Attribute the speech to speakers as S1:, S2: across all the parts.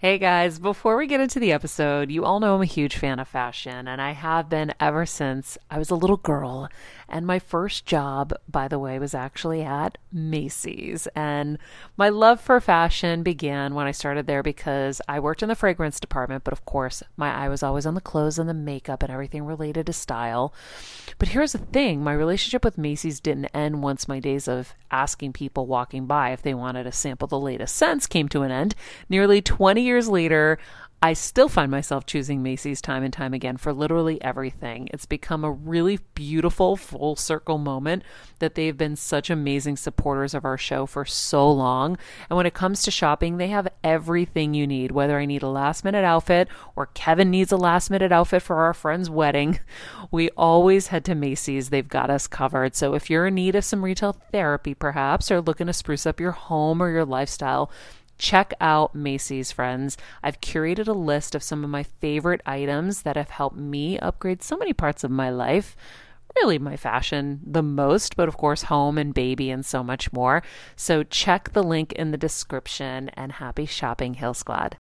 S1: Hey guys, before we get into the episode, you all know I'm a huge fan of fashion, and I have been ever since I was a little girl. And my first job, by the way, was actually at Macy's. And my love for fashion began when I started there because I worked in the fragrance department, but of course, my eye was always on the clothes and the makeup and everything related to style. But here's the thing, my relationship with Macy's didn't end once my days of asking people walking by if they wanted to sample the latest scents came to an end. Nearly 20 years later, I still find myself choosing Macy's time and time again for literally everything. It's become a really beautiful full circle moment that they've been such amazing supporters of our show for so long. And when it comes to shopping, they have everything you need, whether I need a last minute outfit or Kevin needs a last minute outfit for our friend's wedding. We always head to Macy's. They've got us covered. So if you're in need of some retail therapy, perhaps, or looking to spruce up your home or your lifestyle, check out Macy's, friends. I've curated a list of some of my favorite items that have helped me upgrade so many parts of my life. Really my fashion the most, but of course home and baby and so much more. So check the link in the description and happy shopping, Hill Squad.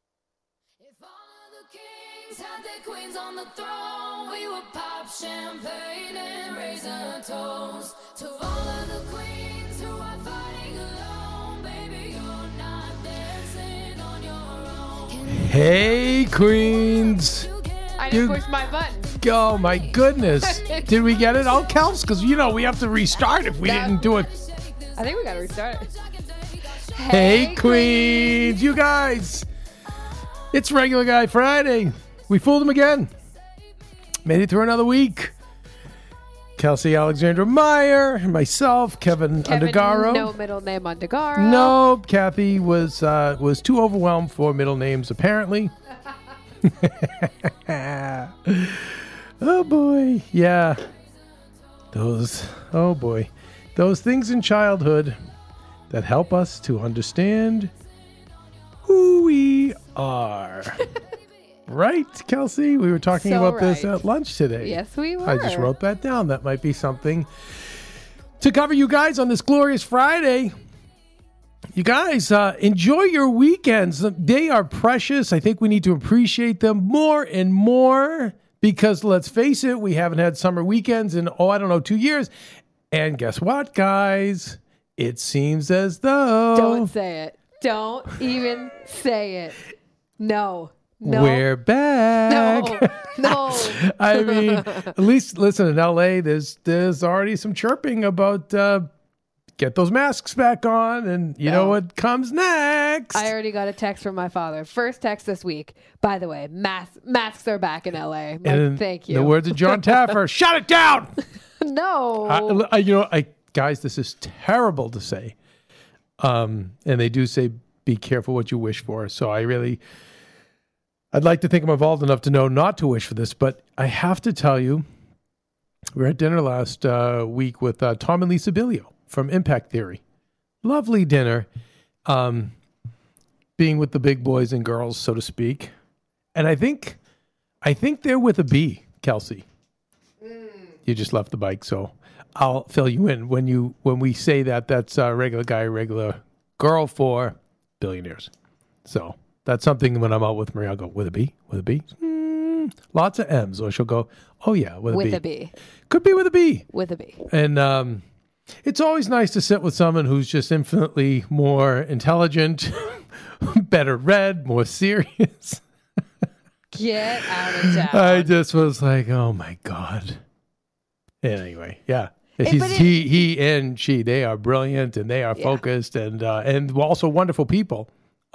S2: If all of the kings had their queens on the throne, we would pop champagne and raise a toast to all of the queens who are fighting alone. Baby, you're not dancing on your own.
S3: Hey, Queens.
S4: I didn't push my button.
S3: Oh, my goodness. Did we get it all, Kels? Because, we have to restart if we didn't do it.
S4: I think we got to restart it.
S3: Hey, Queens. You guys. It's Regular Guy Friday. We fooled him again. Made it through another week. Kelsey Alexandra Meyer, myself, Kevin Undergaro.
S4: No middle name Undergaro.
S3: No, Kathy was too overwhelmed for middle names, apparently. Oh, boy. Yeah. Those things in childhood that help us to understand who we are. Right, Kelsey? We were talking about this at lunch today.
S4: Yes, we were.
S3: I just wrote that down. That might be something to cover you guys on this glorious Friday. You guys, enjoy your weekends. They are precious. I think we need to appreciate them more and more because, let's face it, we haven't had summer weekends in, 2 years. And guess what, guys? It seems as though...
S4: Don't say it. Don't even say it. No.
S3: We're back.
S4: No.
S3: I mean, at least, listen, in LA, there's already some chirping about get those masks back on, and you know what comes next.
S4: I already got a text from my father. First text this week. By the way, masks are back in LA. Thank you.
S3: The words of John Taffer, shut it down.
S4: No.
S3: Guys, this is terrible to say. And they do say, be careful what you wish for. So I'd like to think I'm evolved enough to know not to wish for this, but I have to tell you, we were at dinner last week with Tom and Lisa Bilio from Impact Theory. Lovely dinner, being with the big boys and girls, so to speak. And I think they're with a B, Kelsey. You just left the bike, so I'll fill you in when we say that. That's a regular guy, regular girl for billionaires. So. That's something when I'm out with Maria, I'll go, with a B? With a B? Lots of M's. Or she'll go, oh, yeah, with a B.
S4: With a B.
S3: Could be with a B.
S4: With a B.
S3: And it's always nice to sit with someone who's just infinitely more intelligent, better read, more serious.
S4: Get out of town.
S3: I just was like, oh, my God. Anyway, yeah. He and she, they are brilliant and they are focused and also wonderful people.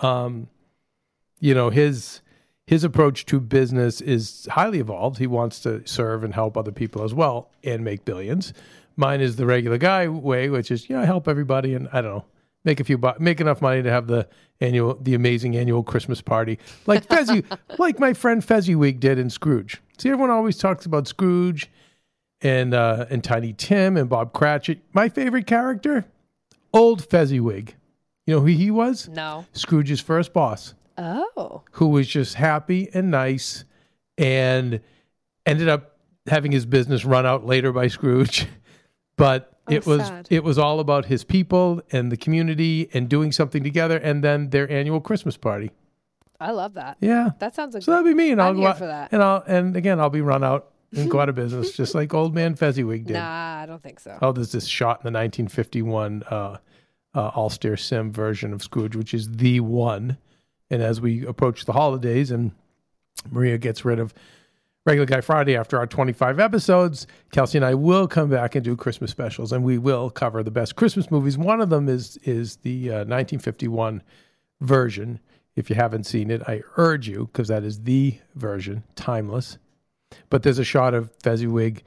S3: His approach to business is highly evolved. He wants to serve and help other people as well and make billions. Mine is the regular guy way, which is, help everybody and, I don't know, make enough money to have the amazing annual Christmas party. Like like my friend Fezziwig did in Scrooge. See, everyone always talks about Scrooge and Tiny Tim and Bob Cratchit. My favorite character, old Fezziwig. You know who he was?
S4: No.
S3: Scrooge's first boss.
S4: Oh.
S3: Who was just happy and nice and ended up having his business run out later by Scrooge. But it was all about his people and the community and doing something together and then their annual Christmas party.
S4: I love that.
S3: Yeah.
S4: That sounds like
S3: So that'd be me, and I'll
S4: I'm
S3: go
S4: here
S3: out,
S4: for that.
S3: and again, I'll be run out and go out of business, just like old man Fezziwig did.
S4: Nah, I don't think so.
S3: Oh, there's this shot in the 1951 All-Star Sim version of Scrooge, which is the one. And as we approach the holidays and Maria gets rid of Regular Guy Friday after our 25 episodes, Kelsey and I will come back and do Christmas specials, and we will cover the best Christmas movies. One of them is the 1951 version. If you haven't seen it, I urge you, because that is the version, timeless. But there's a shot of Fezziwig,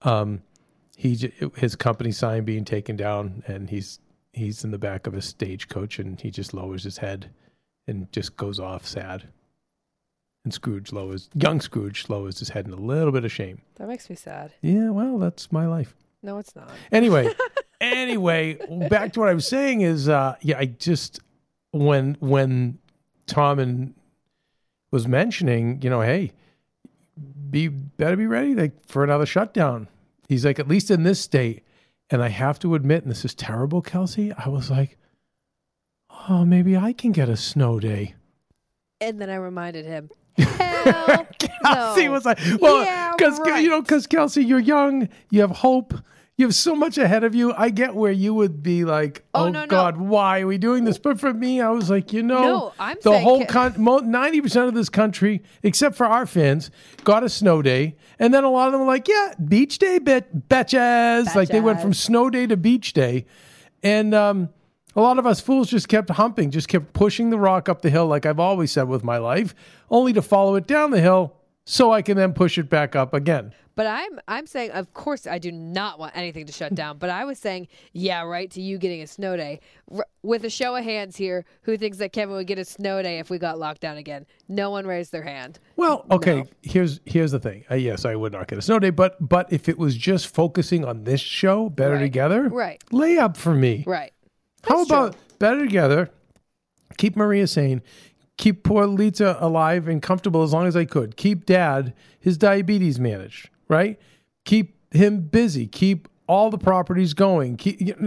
S3: his company sign being taken down, and he's in the back of a stagecoach, and he just lowers his head and just goes off sad. And young Scrooge lowers his head in a little bit of shame.
S4: That makes me sad.
S3: Yeah, well, that's my life.
S4: No, it's not.
S3: Anyway, back to what I was saying is, I just, when Tom was mentioning, hey, better be ready for another shutdown. He's like, at least in this state. And I have to admit, and this is terrible, Kelsey, I was like, oh, maybe I can get a snow day.
S4: And then I reminded him, hell
S3: Kelsey
S4: no.
S3: was like, well,
S4: Yeah,
S3: because
S4: right.
S3: Kelsey, you're young, you have hope, you have so much ahead of you. I get where you would be like, oh
S4: no, no.
S3: God, why are we doing this? But for me, I was like,
S4: No, I'm
S3: the
S4: saying
S3: whole 90% of this country, except for our fans, got a snow day, and then a lot of them were like, yeah, beach day, betches. Like they went from snow day to beach day, and a lot of us fools just kept humping, just kept pushing the rock up the hill, like I've always said with my life, only to follow it down the hill so I can then push it back up again.
S4: But I'm saying, of course, I do not want anything to shut down. But I was saying, yeah, right, to you getting a snow day. With a show of hands here, who thinks that Kevin would get a snow day if we got locked down again? No one raised their hand.
S3: Well, okay,
S4: No.
S3: here's the thing. Yes, I would not get a snow day, but if it was just focusing on this show, Better
S4: Right.
S3: Together,
S4: Right.
S3: lay up for me.
S4: Right.
S3: How
S4: That's
S3: about
S4: true.
S3: Better Together, keep Maria sane, keep poor Lita alive and comfortable as long as I could, keep Dad, his diabetes managed, right? Keep him busy, keep all the properties going,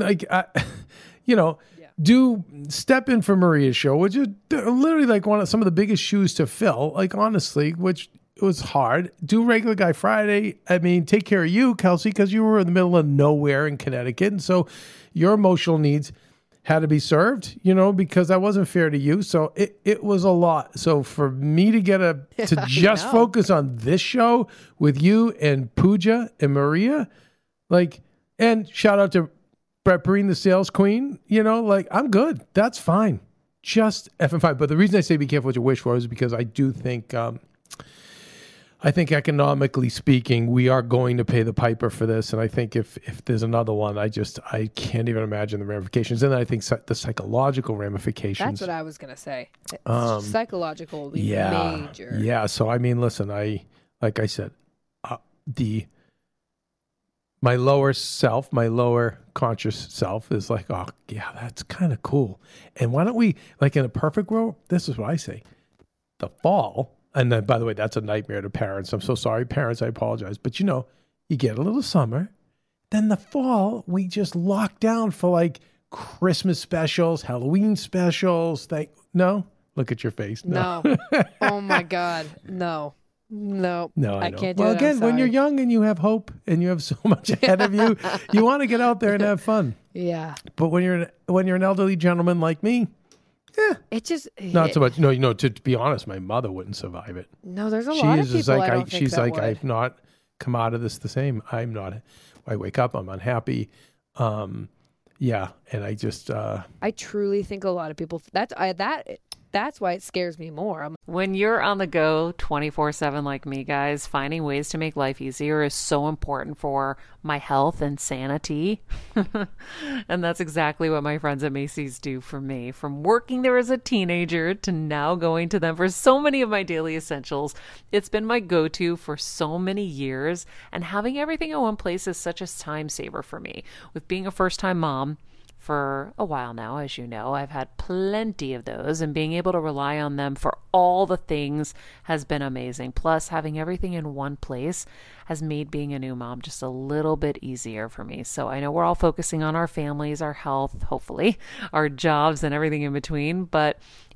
S3: do step in for Maria's show, which is literally like some of the biggest shoes to fill, like honestly, which was hard. Do Regular Guy Friday. I mean, take care of you, Kelsey, because you were in the middle of nowhere in Connecticut, and so your emotional needs had to be served, because that wasn't fair to you. So it was a lot. So for me to get to just
S4: know.
S3: focus on this show with you and Pooja and Maria, and shout out to Brett Breen, the sales queen, I'm good. That's fine. Just effing fine. But the reason I say be careful what you wish for is because I do think, I think economically speaking, we are going to pay the piper for this. And I think if there's another one, I can't even imagine the ramifications. And then I think the psychological ramifications.
S4: That's what I was going to say. Psychological will be major.
S3: Yeah. So, I mean, listen, like I said, my lower self, my lower conscious self is like, oh, yeah, that's kind of cool. And why don't we, like in a perfect world, this is what I say, the fall. And then, by the way, that's a nightmare to parents. I'm so sorry, parents. I apologize. But, you get a little summer. Then the fall, we just lock down for like Christmas specials, Halloween specials. No? Look at your face.
S4: No. Oh, my God. No.
S3: No,
S4: I can't do
S3: well,
S4: it.
S3: again, when you're young and you have hope and you have so much ahead of you, you want to get out there and have fun.
S4: Yeah.
S3: But when you're an elderly gentleman like me,
S4: It just
S3: not so much. No, to be honest, my mother wouldn't survive it.
S4: No, there's a lot of people
S3: Just like
S4: I don't think
S3: she's
S4: that
S3: like,
S4: would.
S3: I've not come out of this the same. I'm not. I wake up, I'm unhappy. Yeah, and I just.
S4: I truly think a lot of people. That's why it scares me more.
S1: When you're on the go 24/7 like me, guys, finding ways to make life easier is so important for my health and sanity. And that's exactly what my friends at Macy's do for me. From working there as a teenager to now going to them for so many of my daily essentials, it's been my go-to for so many years. And having everything in one place is such a time saver for me. With being a first-time mom, for a while now, as you know, I've had plenty of those, and being able to rely on them for all the things has been amazing. Plus, having everything in one place has made being a new mom just a little bit easier for me. So I know we're all focusing on our families, our health, hopefully, our jobs and everything in between, but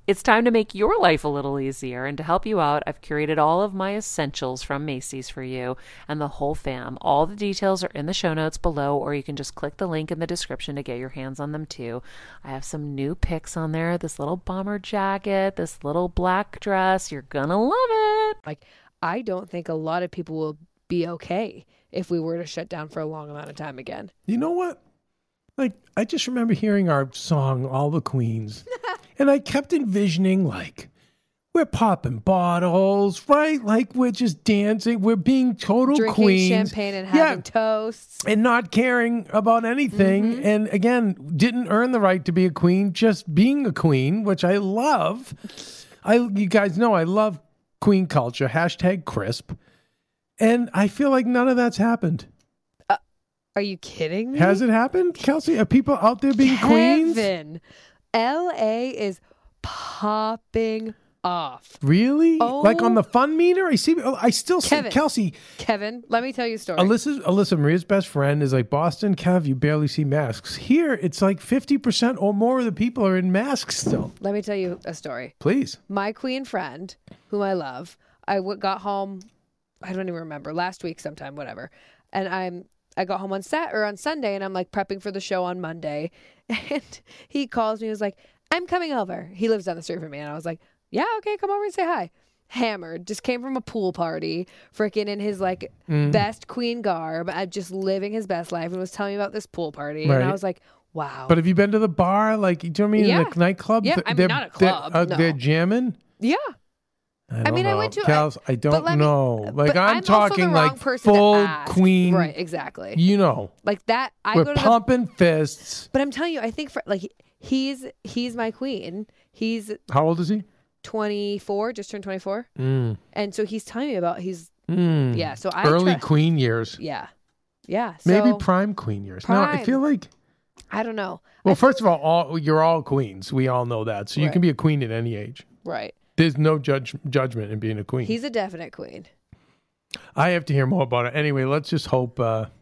S1: It's time to make your life a little easier, and to help you out, I've curated all of my essentials from Macy's for you and the whole fam. All the details are in the show notes below, or you can just click the link in the description to get your hands on them too. I have some new picks on there, this little bomber jacket, this little black dress. You're gonna love it.
S4: Like, I don't think a lot of people will be okay if we were to shut down for a long amount of time again.
S3: You know what? Like, I just remember hearing our song, All the Queens, and I kept envisioning, like, we're popping bottles, right? Like, we're just dancing. We're being total
S4: Drinking
S3: queens.
S4: champagne and having toasts.
S3: And not caring about anything.
S4: Mm-hmm.
S3: And again, didn't earn the right to be a queen, just being a queen, which I love. You guys know I love queen culture, #crisp. And I feel like none of that's happened.
S4: Are you kidding me?
S3: Has it happened, Kelsey? Are people out there being queens?
S4: Kevin, LA is popping off.
S3: Really?
S4: Oh.
S3: Like on the fun meter? I still see
S4: Kevin.
S3: Kelsey.
S4: Kevin, let me tell you a story.
S3: Alyssa Maria's best friend is like, Boston, Kev, you barely see masks. Here, it's like 50% or more of the people are in masks still.
S4: Let me tell you a story.
S3: Please.
S4: My queen friend, whom I love, got home, I don't even remember, last week sometime, whatever. And I got home on Sunday, and I'm like prepping for the show on Monday. And he calls me, he was like, I'm coming over. He lives down the street from me. And I was like, yeah, okay, come over and say hi. Hammered, just came from a pool party, freaking in his like best queen garb, just living his best life, and was telling me about this pool party.
S3: Right.
S4: And I was like, wow.
S3: But have you been to the bar? Like, do you know what I mean?
S4: Yeah.
S3: In the nightclub?
S4: Yeah, I mean, not a club, no.
S3: They're jamming?
S4: Yeah.
S3: I
S4: mean, I
S3: don't
S4: went
S3: know.
S4: to-
S3: Kels, I don't know. Like,
S4: but
S3: I'm
S4: also the
S3: talking
S4: wrong
S3: like
S4: person to
S3: full
S4: ask.
S3: queen.
S4: Right, exactly.
S3: You know.
S4: Like that, I
S3: We're
S4: go to the
S3: pumping fists.
S4: But I'm telling you, I think for like he's my queen. He's
S3: How old is he?
S4: 24, just turned 24, and so he's telling me about yeah. So I
S3: Early queen years.
S4: yeah. So,
S3: Maybe prime queen years. No, I
S4: Prime.
S3: feel like.
S4: I don't know.
S3: Well, first of all, you're all queens. We all know that. So you
S4: Right.
S3: can be a queen at any age.
S4: Right.
S3: There's no judgment in being a queen.
S4: He's a definite queen.
S3: I have to hear more about it. Anyway, let's just hope.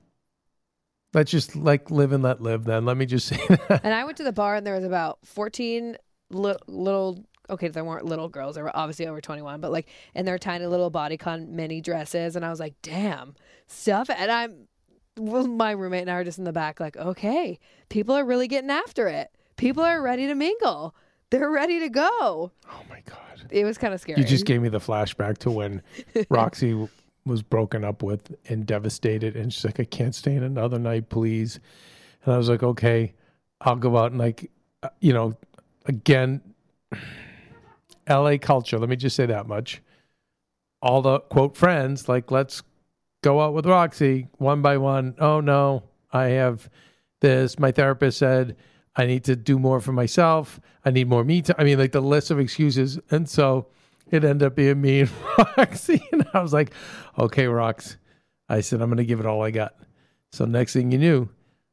S3: Let's just like live and let live. Then let me just say that.
S4: And I went to the bar, and there was about 14 little. Okay, there weren't little girls. They were obviously over 21, but like in their tiny little bodycon mini dresses, and I was like, damn, stuff. And my roommate and I were just in the back, like, okay, people are really getting after it. People are ready to mingle. They're ready to go.
S3: Oh my God!
S4: It was kind of scary.
S3: You just gave me the flashback to when Roxy was broken up with and devastated, and she's like, "I can't stay in another night, please." And I was like, "Okay, I'll go out and like, again." LA culture, let me just say that much. All the quote friends, like, let's go out with Roxy one by one. Oh no, I have this. My therapist said I need to do more for myself. I need more me time. I mean, like the list of excuses. And so it ended up being me and Roxy. And I was like, okay, Rox. I said, I'm going to give it all I got. So next thing you knew,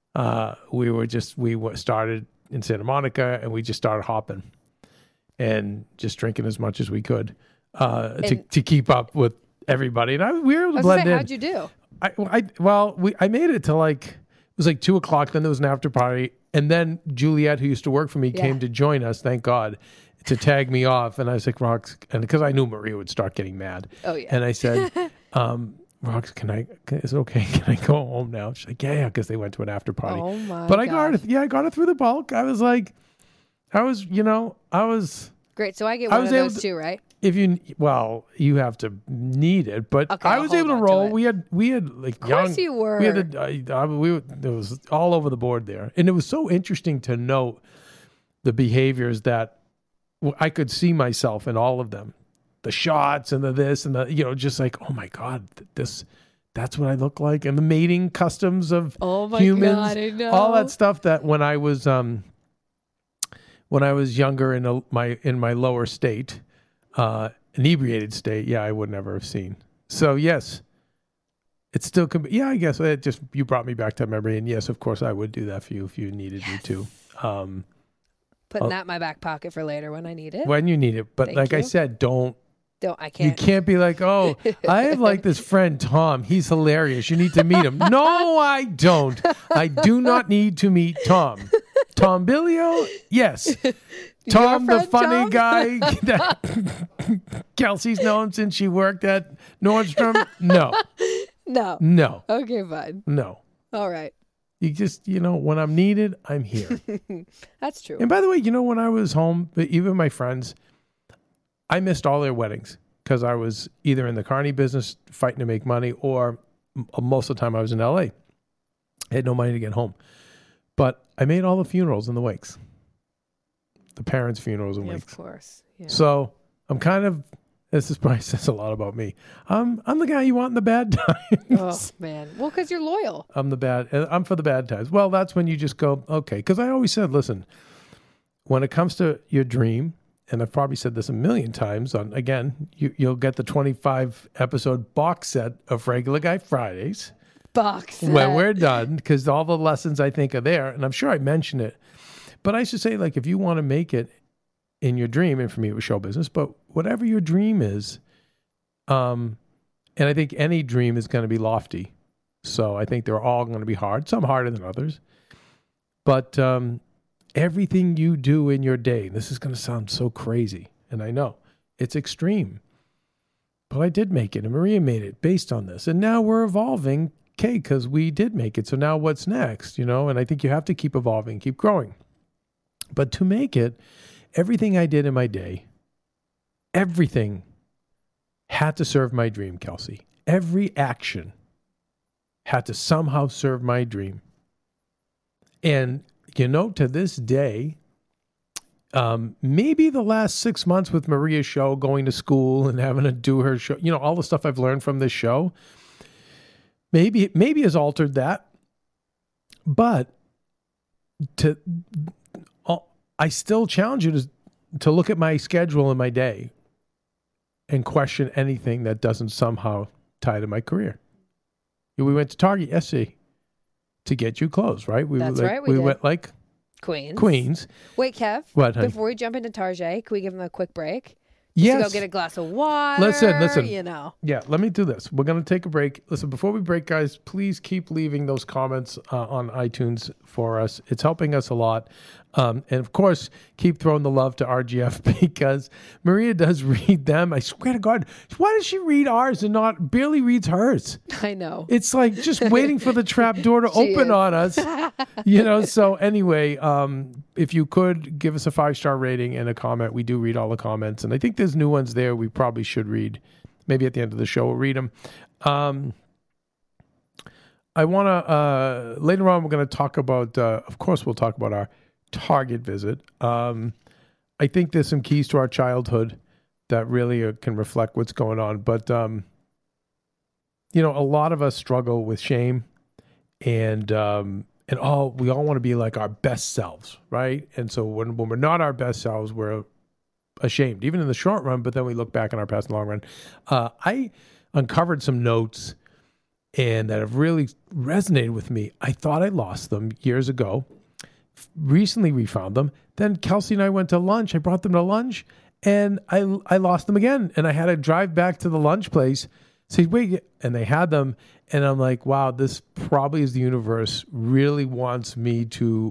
S3: we started in Santa Monica, and we just started hopping and just drinking as much as we could to keep up with everybody. And we were able to blend in.
S4: How'd you do?
S3: I made it to like, it was like 2:00. Then there was an after party. And then Juliet, who used to work for me, came to join us, thank God, to tag me off. And I was like, Rox, and because I knew Maria would start getting mad.
S4: Oh, yeah.
S3: And I said, Rox, is it okay? Can I go home now? She's like, yeah, because they went to an after party.
S4: Oh my
S3: But I
S4: gosh.
S3: got it through the bulk. I was like,
S4: Great. So I get one of those too, right?
S3: you have to need it, but
S4: Okay,
S3: I
S4: I'll
S3: was
S4: hold
S3: able to
S4: on to
S3: roll.
S4: it.
S3: We had like
S4: Of course you were.
S3: We had it was all over the board there, and it was so interesting to note the behaviors that I could see myself in all of them, the shots and the this and the just like, oh my God, that's what I look like, and the mating customs of
S4: Oh my
S3: humans,
S4: God, I know.
S3: all that stuff that when I was younger in my lower state, inebriated state, I would never have seen. So yes, it still could be. Yeah, I guess it just, you brought me back to memory, and yes, of course, I would do that for you if you needed me to.
S4: Putting that in my back pocket for later when I need it.
S3: When you need it, but
S4: Thank
S3: like I
S4: you.
S3: said,
S4: I
S3: you
S4: can't.
S3: can't be like, oh, I have like this friend Tom. He's hilarious. You need to meet him. No, I don't. I do not need to meet Tom. Tom Billio, yes. Tom, the
S4: friend,
S3: funny
S4: Tom?
S3: guy that Kelsey's known since she worked at Nordstrom. No,
S4: No.
S3: no,
S4: Okay, fine.
S3: no.
S4: All right.
S3: You just, when I'm needed, I'm here.
S4: That's true.
S3: And by the way, when I was home, even my friends, I missed all their weddings because I was either in the carny business fighting to make money, or most of the time I was in LA. I had no money to get home. But I made all the funerals and the wakes. The parents' funerals and
S4: Yeah,
S3: wakes.
S4: of course. Yeah.
S3: So I'm kind of, this is probably says a lot about me. I'm the guy you want in the bad times.
S4: Oh, man. Well, because you're loyal.
S3: I'm for the bad times. Well, that's when you just go, okay. Because I always said, listen, when it comes to your dream, and I've probably said this a million times, you'll get the 25 episode box set of Regular Guy Fridays
S4: Box.
S3: when we're done, because all the lessons I think are there. And I'm sure I mentioned it. But I should say, like, if you want to make it in your dream, and for me it was show business, but whatever your dream is, and I think any dream is going to be lofty. So I think they're all going to be hard, some harder than others. But everything you do in your day, this is going to sound so crazy, and I know it's extreme, but I did make it, and Maria made it based on this. And now we're evolving, because we did make it. So now what's next, And I think you have to keep evolving, keep growing. But to make it, everything I did in my day, everything had to serve my dream, Kelsey. Every action had to somehow serve my dream. And, to this day, maybe the last 6 months with Maria's show, going to school and having to do her show, all the stuff I've learned from this show, maybe has altered that. But I still challenge you to look at my schedule in my day and question anything that doesn't somehow tie to my career. We went to Target yesterday to get you clothes, right?
S4: That's right, we did.
S3: went like Queens.
S4: Wait, Kev.
S3: What, honey?
S4: Before we jump into Target, can we give him a quick break?
S3: Yes.
S4: To go get a glass of water.
S3: Listen.
S4: Yeah,
S3: let me do this. We're going to take a break. Listen, before we break, guys, please keep leaving those comments on iTunes for us. It's helping us a lot. And of course, keep throwing the love to RGF, because Maria does read them. I swear to God, why does she read ours and barely reads hers?
S4: I know.
S3: It's like just waiting for the trap door to
S4: She
S3: open
S4: is.
S3: on us. So anyway, if you could give us a 5-star rating and a comment. We do read all the comments. And I think there's new ones there we probably should read. Maybe at the end of the show, we'll read them. I want to, later on, we're going to talk about, of course, we'll talk about our Target visit. I think there's some keys to our childhood that really can reflect what's going on. But, a lot of us struggle with shame, and we all want to be like our best selves, right? And so when we're not our best selves, we're ashamed, even in the short run, but then we look back on our past in the long run. I uncovered some notes and that have really resonated with me. I thought I lost them years ago. Recently we found them. Then Kelsey and I went to lunch. I brought them to lunch, and I lost them again. And I had to drive back to the lunch place, say, wait, and they had them. And I'm like, wow, this probably is the universe really wants me to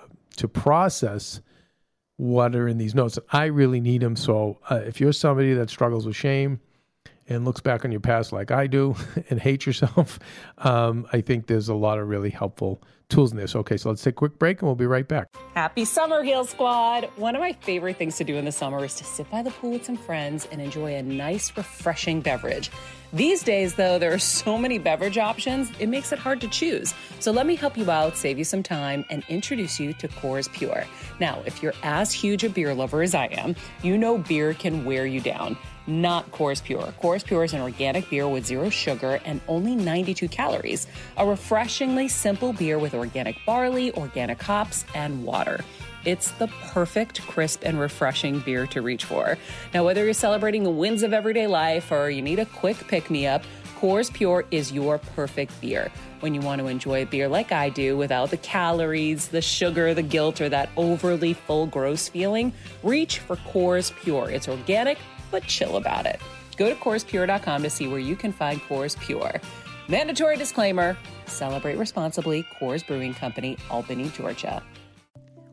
S3: process what are in these notes. I really need them. So if you're somebody that struggles with shame and looks back on your past like I do and hate yourself, I think there's a lot of really helpful tools in this. Okay, so let's take a quick break and we'll be right back.
S5: Happy summer, Heal Squad! One of my favorite things to do in the summer is to sit by the pool with some friends and enjoy a nice, refreshing beverage. These days, though, there are so many beverage options, it makes it hard to choose. So let me help you out, save you some time, and introduce you to Coors Pure. Now, if you're as huge a beer lover as I am, you know beer can wear you down. Not Coors Pure. Coors Pure is an organic beer with 0 sugar and only 92 calories. A refreshingly simple beer with organic barley, organic hops, and water. It's the perfect, crisp, and refreshing beer to reach for. Now, whether you're celebrating the wins of everyday life or you need a quick pick-me-up, Coors Pure is your perfect beer. When you want to enjoy a beer like I do without the calories, the sugar, the guilt, or that overly full, gross feeling, reach for Coors Pure. It's organic, but chill about it. Go to CoorsPure.com to see where you can find Coors Pure. Mandatory disclaimer, celebrate responsibly. Coors Brewing Company, Albany, Georgia.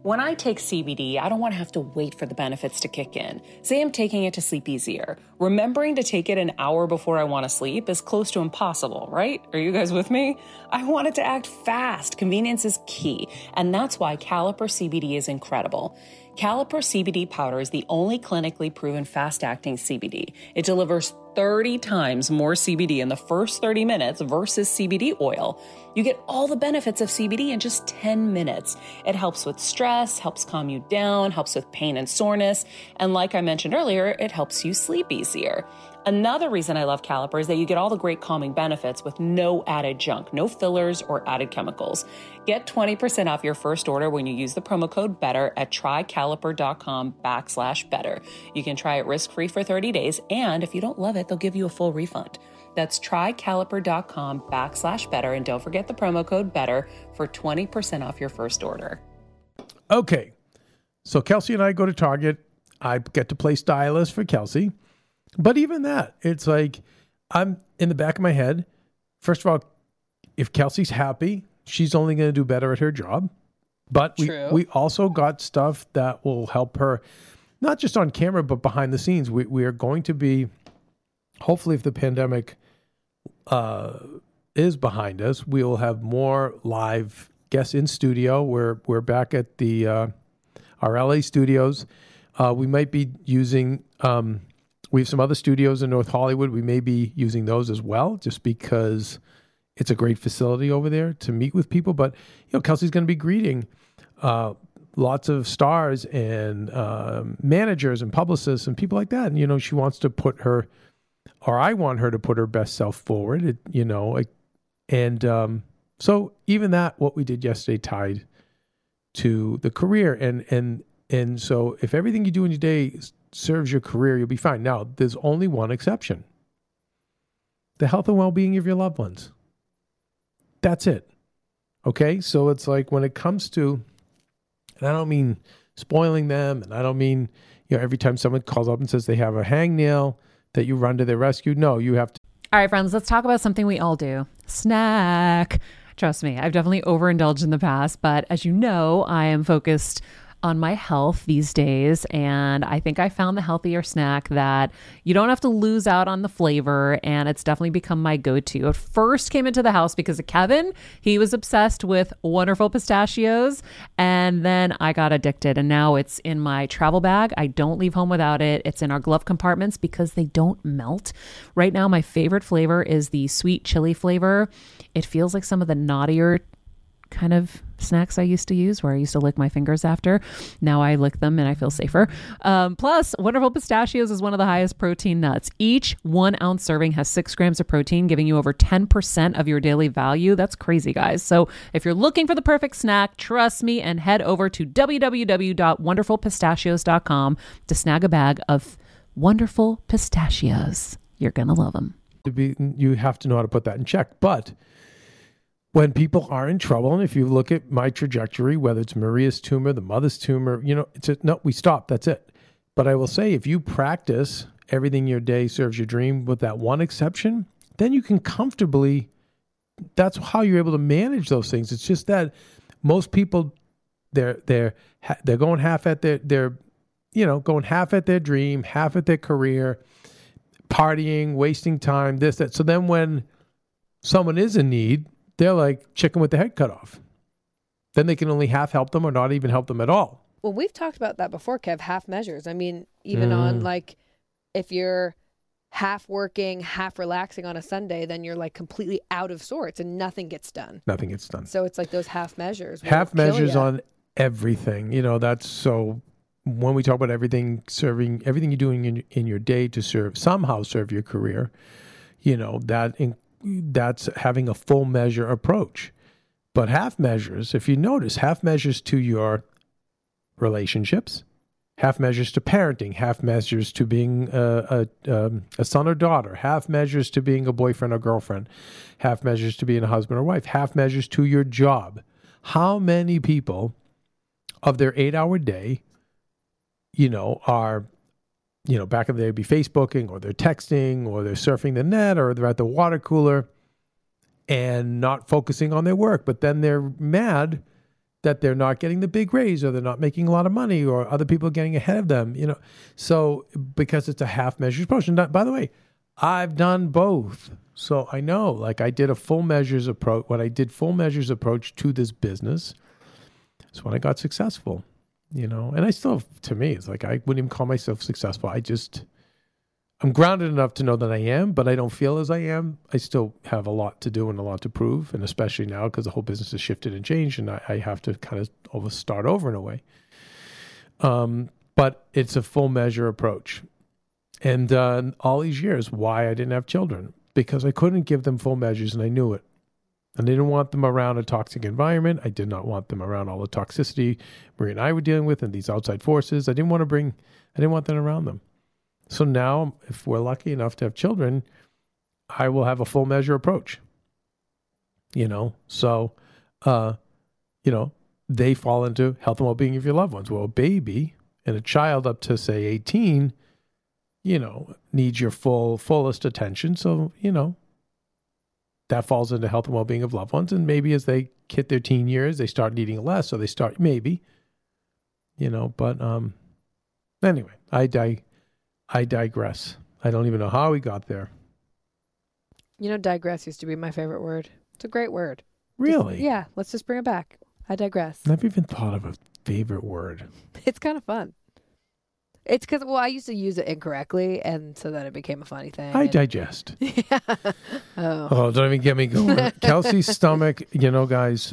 S5: When I take CBD, I don't want to have to wait for the benefits to kick in. Say I'm taking it to sleep easier. Remembering to take it an hour before I want to sleep is close to impossible, right? Are you guys with me? I want it to act fast. Convenience is key. And that's why Caliper CBD is incredible. Caliper CBD powder is the only clinically proven fast-acting CBD. It delivers 30 times more CBD in the first 30 minutes versus CBD oil. You get all the benefits of CBD in just 10 minutes. It helps with stress, helps calm you down, helps with pain and soreness, and like I mentioned earlier, it helps you sleep easier. Another reason I love Caliper is that you get all the great calming benefits with no added junk, no fillers or added chemicals. Get 20% off your first order when you use the promo code BETTER at trycaliper.com/better. You can try it risk-free for 30 days, and if you don't love it, they'll give you a full refund. That's trycaliper.com/better, and don't forget the promo code BETTER for 20% off your first order.
S3: Okay. So Kelsey and I go to Target. I get to play stylist for Kelsey. But even that, it's like I'm in the back of my head. First of all, if Kelsey's happy, she's only going to do better at her job. But we also got stuff that will help her, not just on camera, but behind the scenes. We are going to be, hopefully if the pandemic is behind us, we will have more live guests in studio. We're back at the our LA studios. We might be using... we have some other studios in North Hollywood. We may be using those as well, just because it's a great facility over there to meet with people. But, Kelsey's going to be greeting lots of stars and managers and publicists and people like that. And, she wants to put her, or I want her to put her best self forward, so even that, what we did yesterday tied to the career. And so if everything you do in your day serves your career, you'll be fine. Now, there's only one exception. The health and well-being of your loved ones. That's it. Okay? So it's like when it comes to, and I don't mean spoiling them, and I don't mean, every time someone calls up and says they have a hangnail that you run to their rescue. No, you have to.
S1: All right, friends, let's talk about something we all do. Snack. Trust me, I've definitely overindulged in the past, but as you know, I am focused on my health these days, and I think I found the healthier snack that you don't have to lose out on the flavor, and it's definitely become my go-to. It first came into the house because of Kevin. He was obsessed with Wonderful Pistachios, and then I got addicted, and now it's in my travel bag. I don't leave home without it. It's in our glove compartments because they don't melt. Right now, my favorite flavor is the sweet chili flavor. It feels like some of the naughtier kind of snacks I used to use, where I used to lick my fingers after. Now I lick them and I feel safer. Plus, Wonderful Pistachios is one of the highest protein nuts. Each 1 ounce serving has 6 grams of protein, giving you over 10% of your daily value. That's crazy, guys. So if you're looking for the perfect snack, trust me and head over to www.wonderfulpistachios.com to snag a bag of Wonderful Pistachios. You're going to love them.
S3: You have to know how to put that in check. But when people are in trouble, and if you look at my trajectory, whether it's Maria's tumor, the mother's tumor, we stop. That's it. But I will say, if you practice everything your day serves your dream with that one exception, then you can comfortably, that's how you're able to manage those things. It's just that most people, they're going half at going half at their dream, half at their career, partying, wasting time, this, that. So then when someone is in need, they're like chicken with the head cut off. Then they can only half help them or not even help them at all.
S4: Well, we've talked about that before, Kev, half measures. I mean, even on if you're half working, half relaxing on a Sunday, then you're like completely out of sorts and nothing gets done.
S3: Nothing gets done.
S4: So it's like those half measures.
S3: Half measures on everything. That's so when we talk about everything, serving everything you're doing in your day to somehow serve your career, that's having a full measure approach. But half measures, if you notice, half measures to your relationships, half measures to parenting, half measures to being a son or daughter, half measures to being a boyfriend or girlfriend, half measures to being a husband or wife, half measures to your job. How many people of their 8-hour day, are back in the day, be Facebooking or they're texting or they're surfing the net or they're at the water cooler and not focusing on their work. But then they're mad that they're not getting the big raise, or they're not making a lot of money, or other people are getting ahead of them, you know. So because it's a half measures approach. And by the way, I've done both. So I know, like, I did a full measures approach. When I did full measures approach to this business, it's when I got successful, you know. And I still, to me, it's like, I wouldn't even call myself successful. I'm grounded enough to know that I am, but I don't feel as I am. I still have a lot to do and a lot to prove, and especially now because the whole business has shifted and changed, and I have to kind of almost start over in a way. But it's a full measure approach. And all these years, why I didn't have children? Because I couldn't give them full measures, and I knew it. And I didn't want them around a toxic environment. I did not want them around all the toxicity Marie and I were dealing with and these outside forces. I didn't want them around them. So now, if we're lucky enough to have children, I will have a full measure approach. You know, so, you know, they fall into health and well-being of your loved ones. Well, a baby and a child up to, say, 18, you know, needs your fullest attention. So, you know, that falls into health and well-being of loved ones. And maybe as they hit their teen years, they start needing less. So they start, maybe, you know, but anyway, I digress. I don't even know how we got there.
S4: You know, digress used to be my favorite word. It's a great word.
S3: Really?
S4: Yeah, let's just bring it back. I digress.
S3: Never even thought of a favorite word.
S4: It's kind of fun. It's because, well, I used to use it incorrectly, and so then it became a funny thing.
S3: I digest.
S4: Yeah.
S3: Oh, don't even get me going. Kelsey's stomach, you know, guys.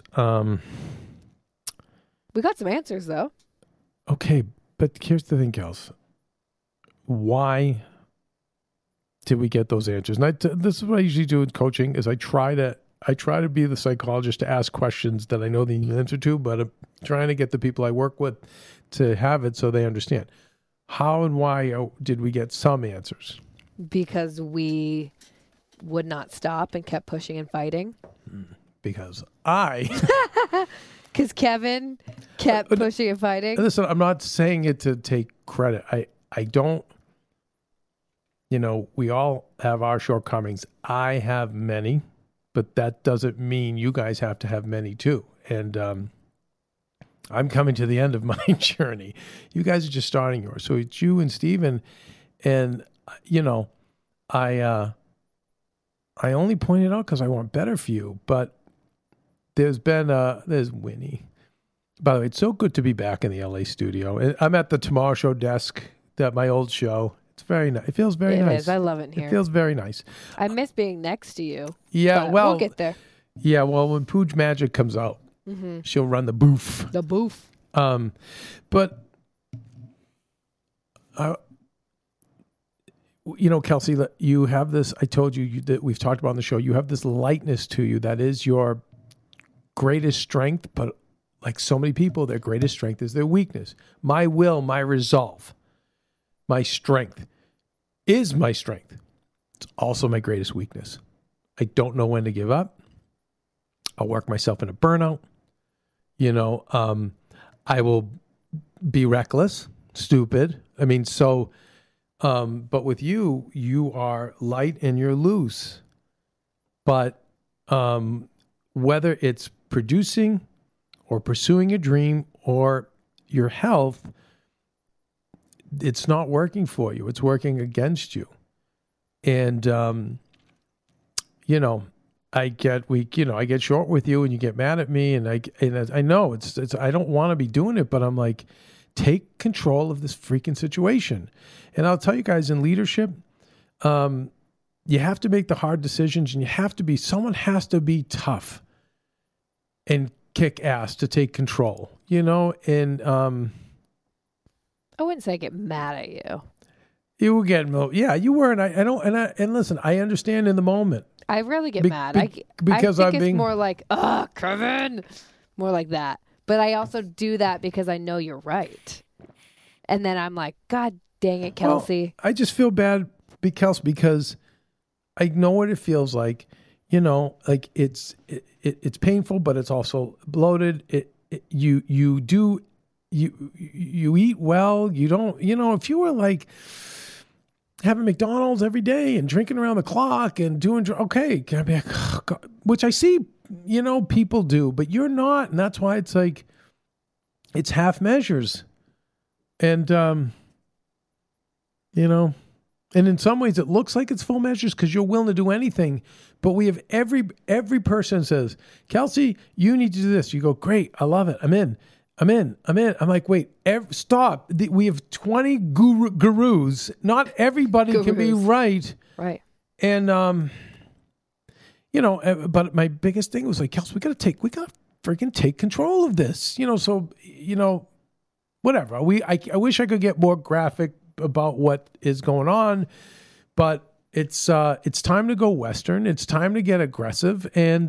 S4: We got some answers, though.
S3: Okay, but here's the thing, Kels. Why did we get those answers? And this is what I usually do with coaching: is I try to be the psychologist to ask questions that I know the answer to, but I'm trying to get the people I work with to have it so they understand. How and why did we get some answers?
S4: Because we would not stop and kept pushing and fighting.
S3: Because
S4: Because Kevin kept pushing and fighting.
S3: Listen, I'm not saying it to take credit. I don't, you know, we all have our shortcomings. I have many, but that doesn't mean you guys have to have many too. And I'm coming to the end of my journey. You guys are just starting yours. So it's you and Steven. And you know, I only point it out because I want better for you. But there's Winnie. By the way, it's so good to be back in the LA studio. And I'm at the Tomorrow Show desk, my old show. It's very nice. It feels very nice.
S4: It is. I love it in here.
S3: It feels very nice.
S4: I miss being next to you.
S3: Yeah, well,
S4: we'll get there.
S3: Yeah, well, when Pooj Magic comes out, she'll run the booth.
S4: The booth.
S3: But you know, Kelsey, you have this. I told you that we've talked about on the show. You have this lightness to you that is your greatest strength. But like so many people, their greatest strength is their weakness. My will, my resolve, my strength is my strength. It's also my greatest weakness. I don't know when to give up. I'll work myself into burnout. You know, I will be reckless, stupid. I mean, so, but with you, you are light and you're loose. But whether it's producing or pursuing a dream or your health, it's not working for you. It's working against you. And, you know, I get short with you and you get mad at me and I know it's I don't want to be doing it, but I'm like, take control of this freaking situation. And I'll tell you guys, in leadership, you have to make the hard decisions and someone has to be tough and kick ass to take control, you know? And,
S4: I wouldn't say I get mad at you.
S3: You were getting, yeah, you were. And listen, I understand in the moment.
S4: I rarely get mad.
S3: Because
S4: I think it's more like, Kevin, more like that. But I also do that because I know you're right. And then I'm like, God dang it, Kelsey.
S3: Well, I just feel bad, because I know what it feels like. You know, like it's painful, but it's also bloated. You eat well. You don't, you know, if you were like having McDonald's every day and drinking around the clock and doing, okay, can I be like, oh God, which I see, you know, people do, but you're not. And that's why it's like, it's half measures. And, you know, and in some ways it looks like it's full measures because you're willing to do anything. But we have every person says, Kelsey, you need to do this. You go, great. I love it. I'm in. I'm like, wait, stop. We have 20 gurus. Not everybody can be right.
S4: Right.
S3: And, you know, but my biggest thing was like, Kelsey, we got to freaking take control of this. You know, so, you know, whatever. I wish I could get more graphic about what is going on, but it's time to go Western. It's time to get aggressive. And,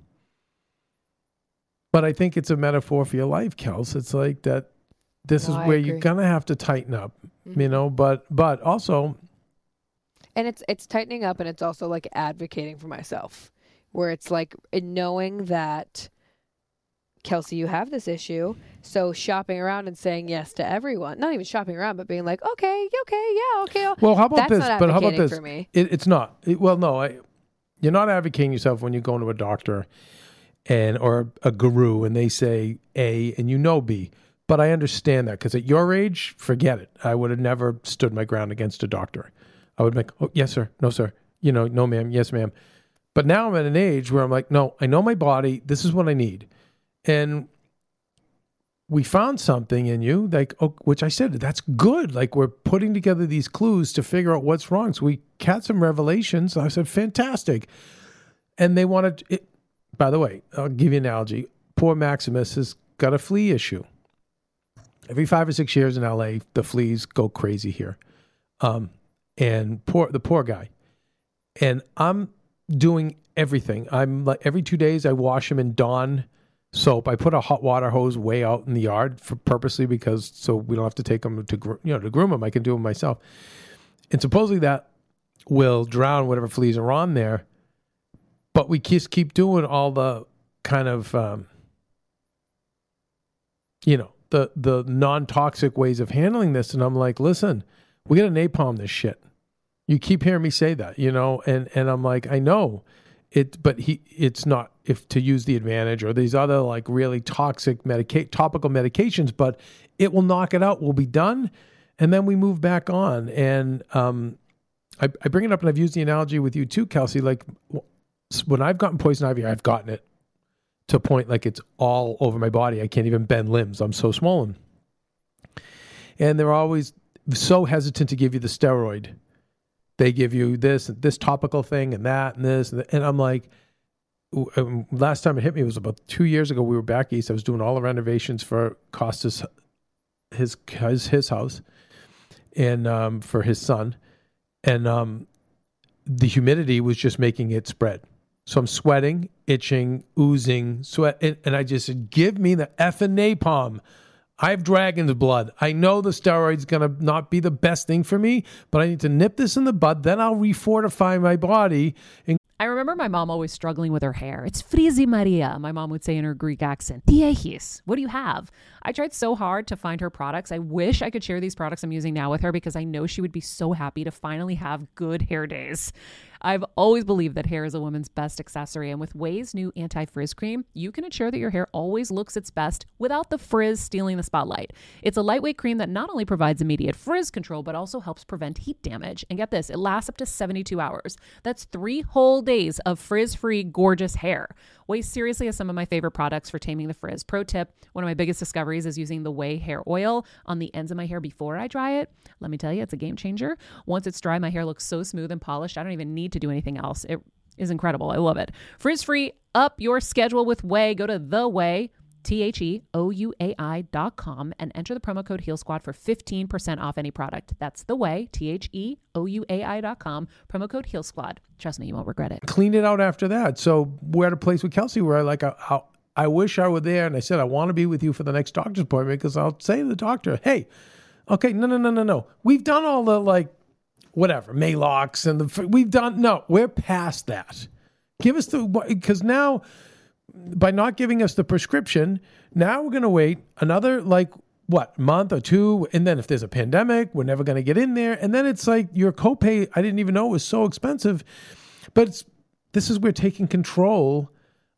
S3: but I think it's a metaphor for your life, Kels. It's like that. This is where you're going to have to tighten up, you know, but also.
S4: And it's tightening up, and it's also like advocating for myself, where it's like knowing that, Kelsey, you have this issue. So shopping around and saying yes to everyone, not even shopping around, but being like, okay.
S3: Well, how about this?
S4: Not
S3: but how about this?
S4: For me.
S3: It's not. You're not advocating yourself when you go to a doctor or a guru and they say A and you know B. But I understand that because at your age, forget it. I would have never stood my ground against a doctor. I would make, oh, yes, sir. No, sir. You know, no, ma'am. Yes, ma'am. But now I'm at an age where I'm like, no, I know my body. This is what I need. And we found something in you, like, which I said, that's good. Like, we're putting together these clues to figure out what's wrong. So we had some revelations. I said, fantastic. And they wanted it. By the way, I'll give you an analogy. Poor Maximus has got a flea issue. Every 5 or 6 years in LA, the fleas go crazy here. And the poor guy. And I'm doing everything. I'm like, every 2 days I wash him in Dawn soap. I put a hot water hose way out in the yard purposely because so we don't have to take him to groom him. I can do it myself. And supposedly that will drown whatever fleas are on there. But we just keep doing all the kind of, the non-toxic ways of handling this. And I'm like, listen, we got to napalm this shit. You keep hearing me say that, and I'm like, I know it, but it's not if to use the Advantage or these other like really toxic topical medications, but it will knock it out. We'll be done. And then we move back on. And I bring it up, and I've used the analogy with you too, Kelsey. Like when I've gotten poison ivy, I've gotten it to a point like it's all over my body. I can't even bend limbs. I'm so swollen. And they're always so hesitant to give you the steroid. They give you this topical thing and that and this. And I'm like, last time it hit me was about 2 years ago. We were back east. I was doing all the renovations for Costas, his house, and for his son. And the humidity was just making it spread. So I'm sweating, itching, oozing, sweat. And I just said, give me the effing napalm. I have dragon's blood. I know the steroid's going to not be the best thing for me, but I need to nip this in the bud. Then I'll refortify my body. And
S1: I remember my mom always struggling with her hair. It's frizzy, Maria, my mom would say in her Greek accent. Diehis, what do you have? I tried so hard to find her products. I wish I could share these products I'm using now with her because I know she would be so happy to finally have good hair days. I've always believed that hair is a woman's best accessory, and with Ouai's new anti-frizz cream, you can ensure that your hair always looks its best without the frizz stealing the spotlight. It's a lightweight cream that not only provides immediate frizz control, but also helps prevent heat damage. And get this, it lasts up to 72 hours. That's 3 whole days of frizz-free, gorgeous hair. Ouai seriously has some of my favorite products for taming the frizz. Pro tip, one of my biggest discoveries is using the Ouai hair oil on the ends of my hair before I dry it. Let me tell you, it's a game changer. Once it's dry, my hair looks so smooth and polished, I don't even need to do anything else. It is incredible. I love it. Frizz-free, up your schedule with Ouai. Go to the Ouai, TheOuai.com, and enter the promo code HealSquad for 15% off any product. That's the Ouai, TheOuai.com, promo code HealSquad. Trust me, you won't regret it.
S3: Clean it out after that. So we're at a place with Kelsey where I wish I were there, and I said I want to be with you for the next doctor's appointment because I'll say to the doctor, hey, okay, no. We've done all the whatever, Maalox we're past that. Give us because now by not giving us the prescription, now we're going to wait another month or two. And then if there's a pandemic, we're never going to get in there. And then it's like your copay, I didn't even know it was so expensive, but this is where taking control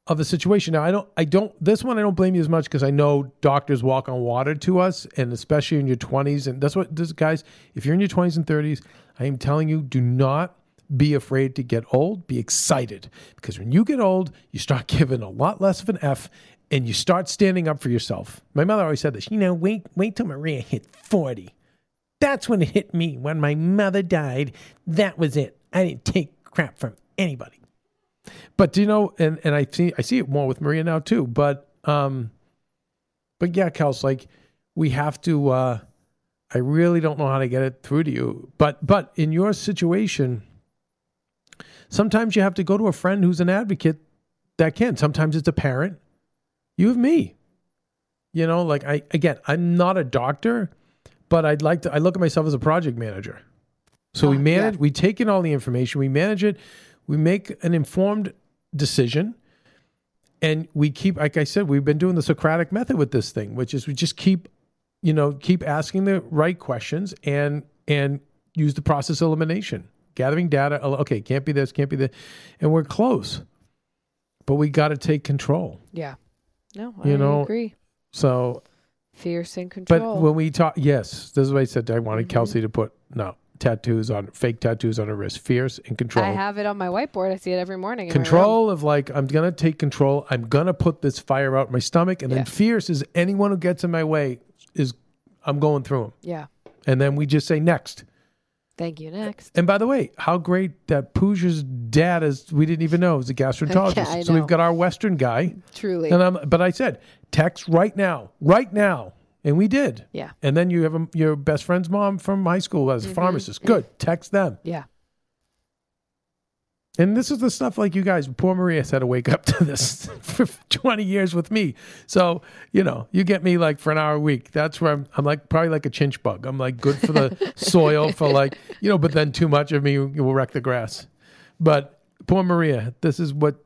S3: of the situation. Now, this one I don't blame you as much because I know doctors walk on water to us, and especially in your 20s. And that's what this, guys, if you're in your 20s and 30s, I am telling you, do not be afraid to get old. Be excited, because when you get old, you start giving a lot less of an F, and you start standing up for yourself. My mother always said this, wait till Maria hit 40. That's when it hit me. When my mother died, that was it. I didn't take crap from anybody. But and I see it more with Maria now too. But yeah, Kels, like, we have to. I really don't know how to get it through to you. But in your situation, sometimes you have to go to a friend who's an advocate that can. Sometimes it's a parent. You have me. Like, I'm not a doctor, but I look at myself as a project manager. So we take in all the information, we manage it, we make an informed decision, and we keep, like I said, we've been doing the Socratic method with this thing, which is we just keep asking the right questions and use the process elimination, gathering data. Okay, can't be this, can't be that. And we're close, but we got to take control.
S4: Yeah. No, I agree.
S3: So
S4: fierce and control.
S3: But when we talk, yes, this is what I said. I wanted Kelsey to put, fake tattoos on her wrist. Fierce and control.
S4: I have it on my whiteboard. I see it every morning.
S3: Control of, like, I'm going to take control. I'm going to put this fire out my stomach. And then fierce is anyone who gets in my way I'm going through them.
S4: Yeah.
S3: And then we just say next.
S4: Thank you, next.
S3: And by the way, how great that Pooja's dad is, we didn't even know, is a gastroenterologist.
S4: I
S3: so
S4: know.
S3: we've got our Western guy.
S4: Truly.
S3: But I said, text right now. And we did.
S4: Yeah.
S3: And then you have your best friend's mom from high school as a pharmacist. Good. Text them.
S4: Yeah.
S3: And this is the stuff, like, you guys, poor Maria's had to wake up to this for 20 years with me. So, you get me, like, for an hour a week. That's where I'm like probably like a chinch bug. I'm like good for the soil, for, like, but then too much of me will wreck the grass. But poor Maria, this is what,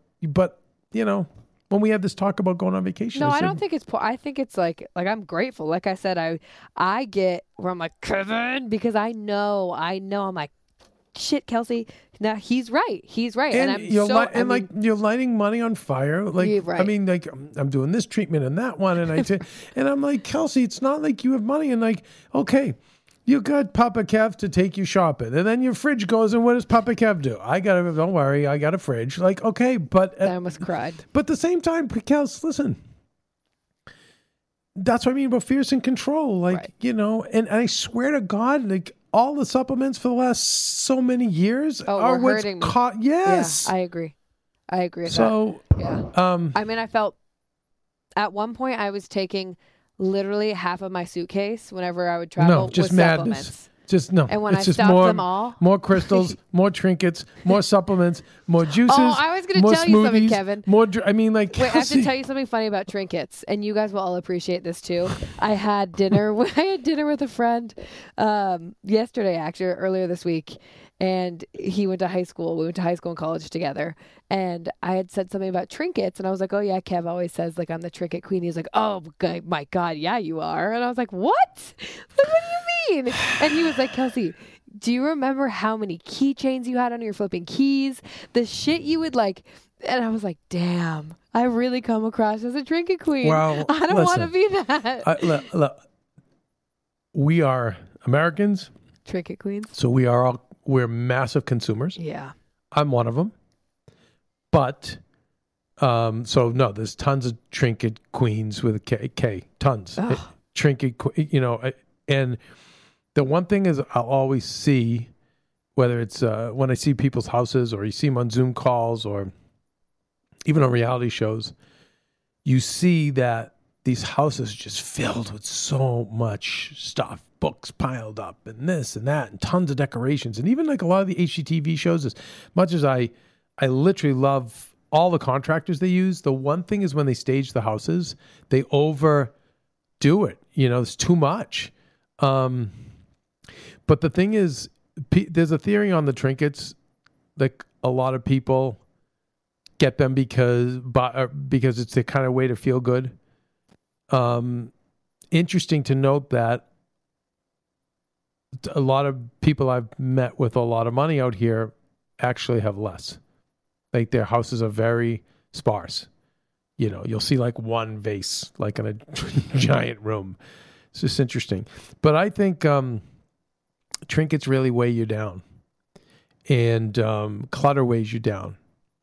S3: when we had this talk about going on vacation.
S4: No, I don't think it's poor. I think it's like I'm grateful. Like I said, I get where I'm like, Kevin, because I know I'm like, shit, Kelsey. Now he's right. And I'm you're lighting money on fire.
S3: Like,
S4: right.
S3: I mean, like, I'm doing this treatment and that one, and and I'm like, Kelsey, it's not like you have money, and, like, okay, you got Papa Kev to take you shopping, and then your fridge goes, and what does Papa Kev do? Don't worry, I got a fridge. Like, okay, but
S4: I almost cried.
S3: But at the same time, Kels, listen. That's what I mean about fierce and control. Like,
S4: right.
S3: And I swear to God, like, all the supplements for the last so many years are what's
S4: hurting me.
S3: Yes.
S4: Yeah, I agree.
S3: So,
S4: yeah. I mean, I felt at one point I was taking literally half of my suitcase whenever I would travel
S3: just
S4: with
S3: madness.
S4: supplements.
S3: Just no.
S4: And when
S3: it's
S4: I
S3: just
S4: stopped them all,
S3: more crystals, more trinkets, more supplements, more juices.
S4: Oh, I was going to tell you something, Kevin.
S3: Wait, I have
S4: to tell you something funny about trinkets, and you guys will all appreciate this too. I had dinner. I had dinner with a friend yesterday, actually, earlier this week, and he went to high school. We went to high school and college together, and I had said something about trinkets, and I was like, "Oh yeah, Kev always says like I'm the trinket queen." He's like, "Oh my God, yeah, you are," and I was like, "What? Like, what do you mean?" And he was like, "Kelsey, do you remember how many keychains you had on your flipping keys? The shit you would like." And I was like, damn, I really come across as a trinket queen.
S3: Well,
S4: I don't want to be that.
S3: Look, we are Americans.
S4: Trinket queens.
S3: So we're massive consumers.
S4: Yeah.
S3: I'm one of them. But, so no, there's tons of trinket queens with a K, tons. Trinket, and the one thing is I'll always see, whether it's when I see people's houses or you see them on Zoom calls or even on reality shows, you see that these houses are just filled with so much stuff, books piled up and this and that and tons of decorations. And even like a lot of the HGTV shows, as much as I literally love all the contractors they use, the one thing is when they stage the houses, they overdo it. It's too much. But the thing is, there's a theory on the trinkets, like a lot of people get them because it's the kind of way to feel good. Interesting to note that a lot of people I've met with a lot of money out here actually have less. Like their houses are very sparse. You know, you'll see like one vase, like in a giant room. It's just interesting. But I think trinkets really weigh you down, and clutter weighs you down.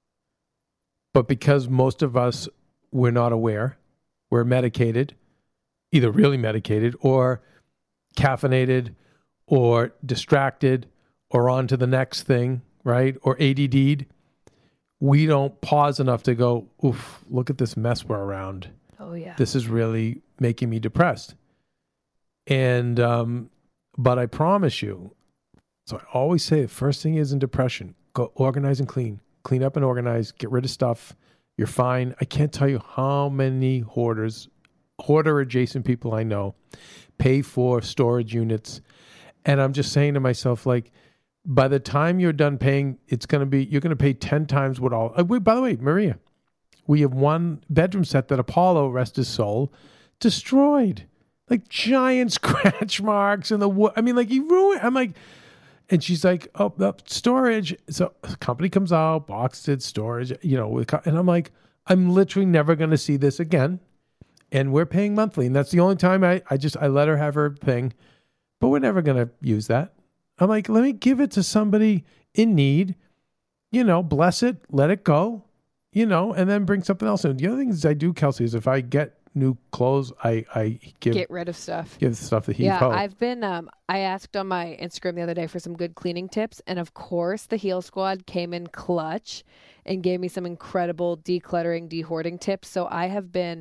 S3: But because most of us, we're not aware, we're medicated, either really medicated or caffeinated or distracted or on to the next thing, right? Or ADD'd. We don't pause enough to go, oof, look at this mess we're around.
S4: Oh, yeah.
S3: This is really making me depressed. And, but I promise you, so I always say the first thing is in depression, go organize and clean. Clean up and organize, get rid of stuff. You're fine. I can't tell you how many hoarder adjacent people I know pay for storage units. And I'm just saying to myself, like, by the time you're done paying, you're going to pay 10 times what all. By the way, Maria, we have one bedroom set that Apollo, rest his soul, destroyed. Like giant scratch marks in the wood. I mean, like he ruined. I'm like, and she's like, oh, storage. So the company comes out, boxed it, storage, and I'm like, I'm literally never going to see this again. And we're paying monthly. And that's the only time I let her have her thing, but we're never going to use that. I'm like, let me give it to somebody in need, bless it, let it go, and then bring something else in. The other things I do, Kelsey, is if I get new clothes, I
S4: get rid of stuff.
S3: Give stuff to heave
S4: Yeah,
S3: ho.
S4: I've been, I asked on my Instagram the other day for some good cleaning tips. And of course, the Heal Squad came in clutch and gave me some incredible decluttering, de-hoarding tips. So I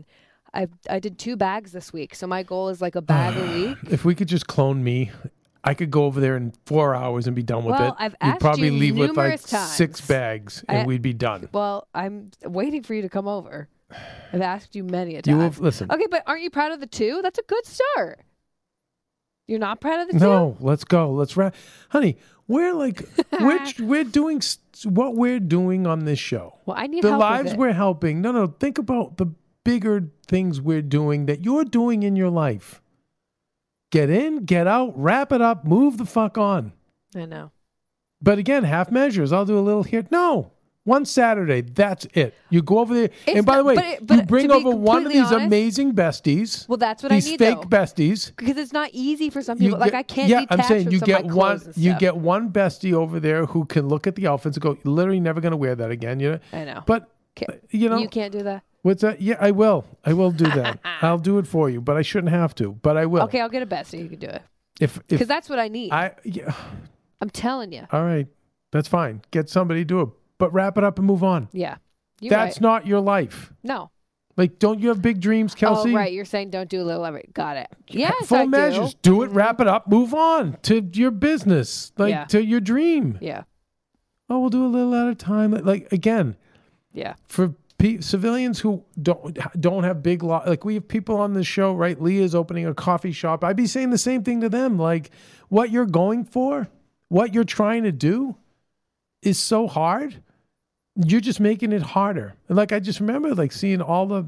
S4: did 2 bags this week. So my goal is like a bag a week.
S3: If we could just clone me, I could go over there in 4 hours and be done with it.
S4: I've
S3: You'd
S4: asked
S3: probably
S4: you
S3: leave with like
S4: numerous times.
S3: 6 bags and we'd be done.
S4: Well, I'm waiting for you to come over. I've asked you many a time.
S3: Listen.
S4: Okay, but aren't you proud of the 2? That's a good start. You're not proud of the 2?
S3: No, let's go. Let's wrap. Honey, we're like, we're doing what we're doing on this show.
S4: Well, I need
S3: the
S4: help
S3: lives
S4: with it.
S3: we're helping. No, think about the bigger things we're doing that you're doing in your life. Get in, get out, wrap it up, move the fuck on.
S4: I know.
S3: But again, half measures. I'll do a little here. No. One Saturday, that's it. You go over there, and by the way, you bring over one of these amazing besties.
S4: Well, that's what
S3: these
S4: I need.
S3: These fake besties,
S4: because it's not easy for some people. I can't.
S3: Yeah,
S4: detach
S3: I'm saying
S4: from
S3: you
S4: some
S3: get
S4: of my
S3: one.
S4: clothes and
S3: You
S4: stuff.
S3: get one bestie over there who can look at the outfits and go, literally never going to wear that again.
S4: I know.
S3: But
S4: you can't do that.
S3: What's that? Yeah, I will. I will do that. I'll do it for you, but I shouldn't have to. But I will.
S4: Okay, I'll get a bestie who can do it.
S3: Because
S4: that's what I need. I'm telling you.
S3: All right, that's fine. Get somebody to do it, but wrap it up and move on.
S4: Yeah,
S3: that's not your life.
S4: No.
S3: Like, don't you have big dreams, Kelsey?
S4: Oh, right. You're saying don't do a little of it. Got it. Yes,
S3: full
S4: I
S3: measures. Do it. Wrap it up. Move on to your business, to your dream.
S4: Yeah.
S3: Oh, we'll do a little at a time. Like again.
S4: Yeah.
S3: For civilians who don't have big like we have people on this show, right? Leah's opening a coffee shop. I'd be saying the same thing to them. Like, what you're going for, what you're trying to do, is so hard. You're just making it harder. And like I just remember, like seeing all the.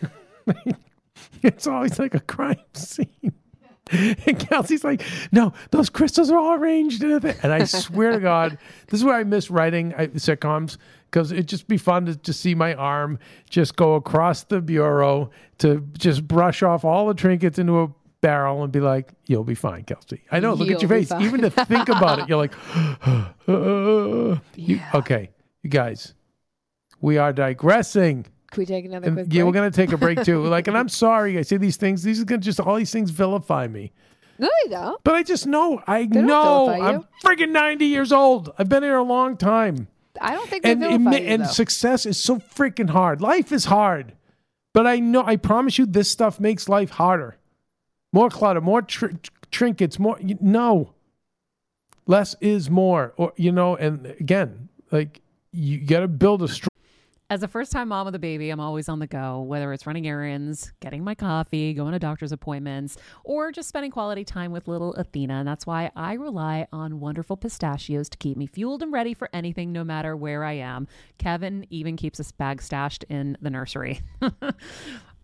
S3: It's always like a crime scene. And Kelsey's like, no, those crystals are all arranged. And I swear to God, this is where I miss writing sitcoms, because it'd just be fun to just see my arm just go across the bureau to just brush off all the trinkets into a barrel and be like, you'll be fine, Kelsey. I know, look at your face. Even to think about it, you're like, okay, you guys, we are digressing.
S4: Can we take another quick break?
S3: Yeah, we're going to take a break too. Like, and I'm sorry I say these things. These are going to just, all these things vilify me.
S4: No, they don't.
S3: But I just know.
S4: They don't vilify you.
S3: I'm friggin' 90 years old. I've been here a long time.
S4: I don't think they vilify you,
S3: and
S4: though.
S3: Success is so freaking hard. Life is hard. But I promise you, this stuff makes life harder. More clutter, more trinkets, more. No. Less is more. Or, and again, like, you got to build a strong.
S1: As a first-time mom of the baby, I'm always on the go, whether it's running errands, getting my coffee, going to doctor's appointments, or just spending quality time with little Athena. And that's why I rely on wonderful pistachios to keep me fueled and ready for anything, no matter where I am. Kevin even keeps a bag stashed in the nursery.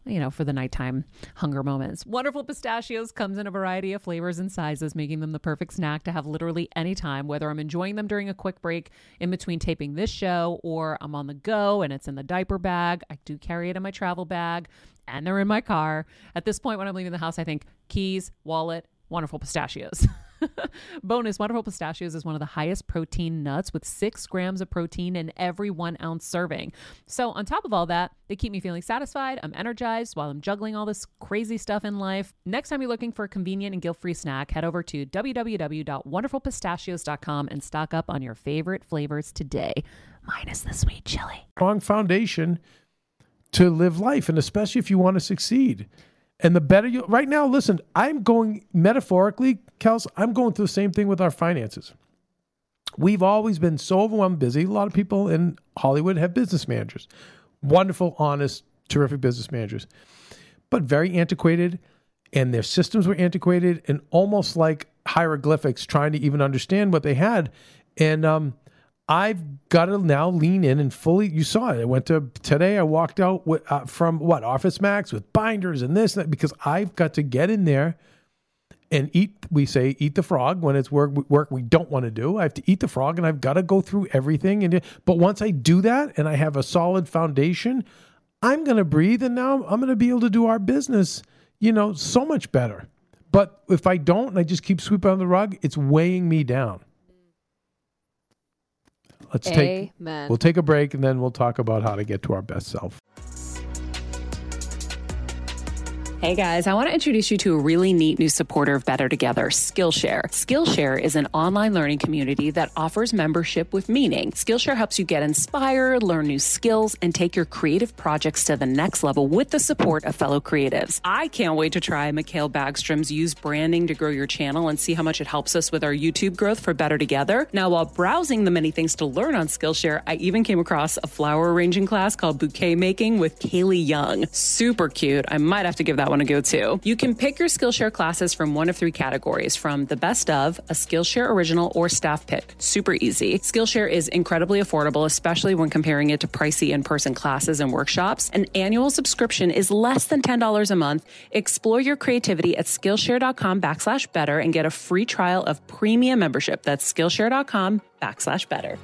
S1: for the nighttime hunger moments. Wonderful Pistachios comes in a variety of flavors and sizes, making them the perfect snack to have literally any time, whether I'm enjoying them during a quick break in between taping this show or I'm on the go and it's in the diaper bag. I do carry it in my travel bag and they're in my car. At this point, when I'm leaving the house, I think keys, wallet, Wonderful Pistachios. Bonus, Wonderful Pistachios is one of the highest protein nuts with 6 grams of protein in every 1 ounce serving. So on top of all that, they keep me feeling satisfied. I'm energized while I'm juggling all this crazy stuff in life. Next time you're looking for a convenient and guilt-free snack, head over to www.wonderfulpistachios.com and stock up on your favorite flavors today, minus the sweet chili.
S3: Strong foundation to live life, and especially if you want to succeed. And the better you, right now, listen, I'm going metaphorically, Kels, I'm going through the same thing with our finances. We've always been so overwhelmed, busy. A lot of people in Hollywood have business managers, wonderful, honest, terrific business managers, but very antiquated, and their systems were antiquated and almost like hieroglyphics, trying to even understand what they had. And I've got to now lean in and fully, you saw it. Today I walked out from Office Max with binders and this and that, because I've got to get in there and eat the frog when it's work we don't want to do. I have to eat the frog and I've got to go through everything. But once I do that and I have a solid foundation, I'm going to breathe, and now I'm going to be able to do our business, so much better. But if I don't and I just keep sweeping on the rug, it's weighing me down. We'll take a break and then we'll talk about how to get to our best self.
S5: Hey guys, I want to introduce you to a really neat new supporter of Better Together, Skillshare. Skillshare is an online learning community that offers membership with meaning. Skillshare helps you get inspired, learn new skills, and take your creative projects to the next level with the support of fellow creatives. I can't wait to try Mikhail Bagstrom's Use Branding to Grow Your Channel and see how much it helps us with our YouTube growth for Better Together. Now, while browsing the many things to learn on Skillshare, I even came across a flower arranging class called Bouquet Making with Kaylee Young. Super cute. I might have to give that one a go too. You can pick your Skillshare classes from one of 3 categories, from the best of, a Skillshare original, or staff pick. Super easy. Skillshare is incredibly affordable, especially when comparing it to pricey in-person classes and workshops. An annual subscription is less than $10 a month. Explore your creativity at Skillshare.com/better and get a free trial of premium membership. That's Skillshare.com/better.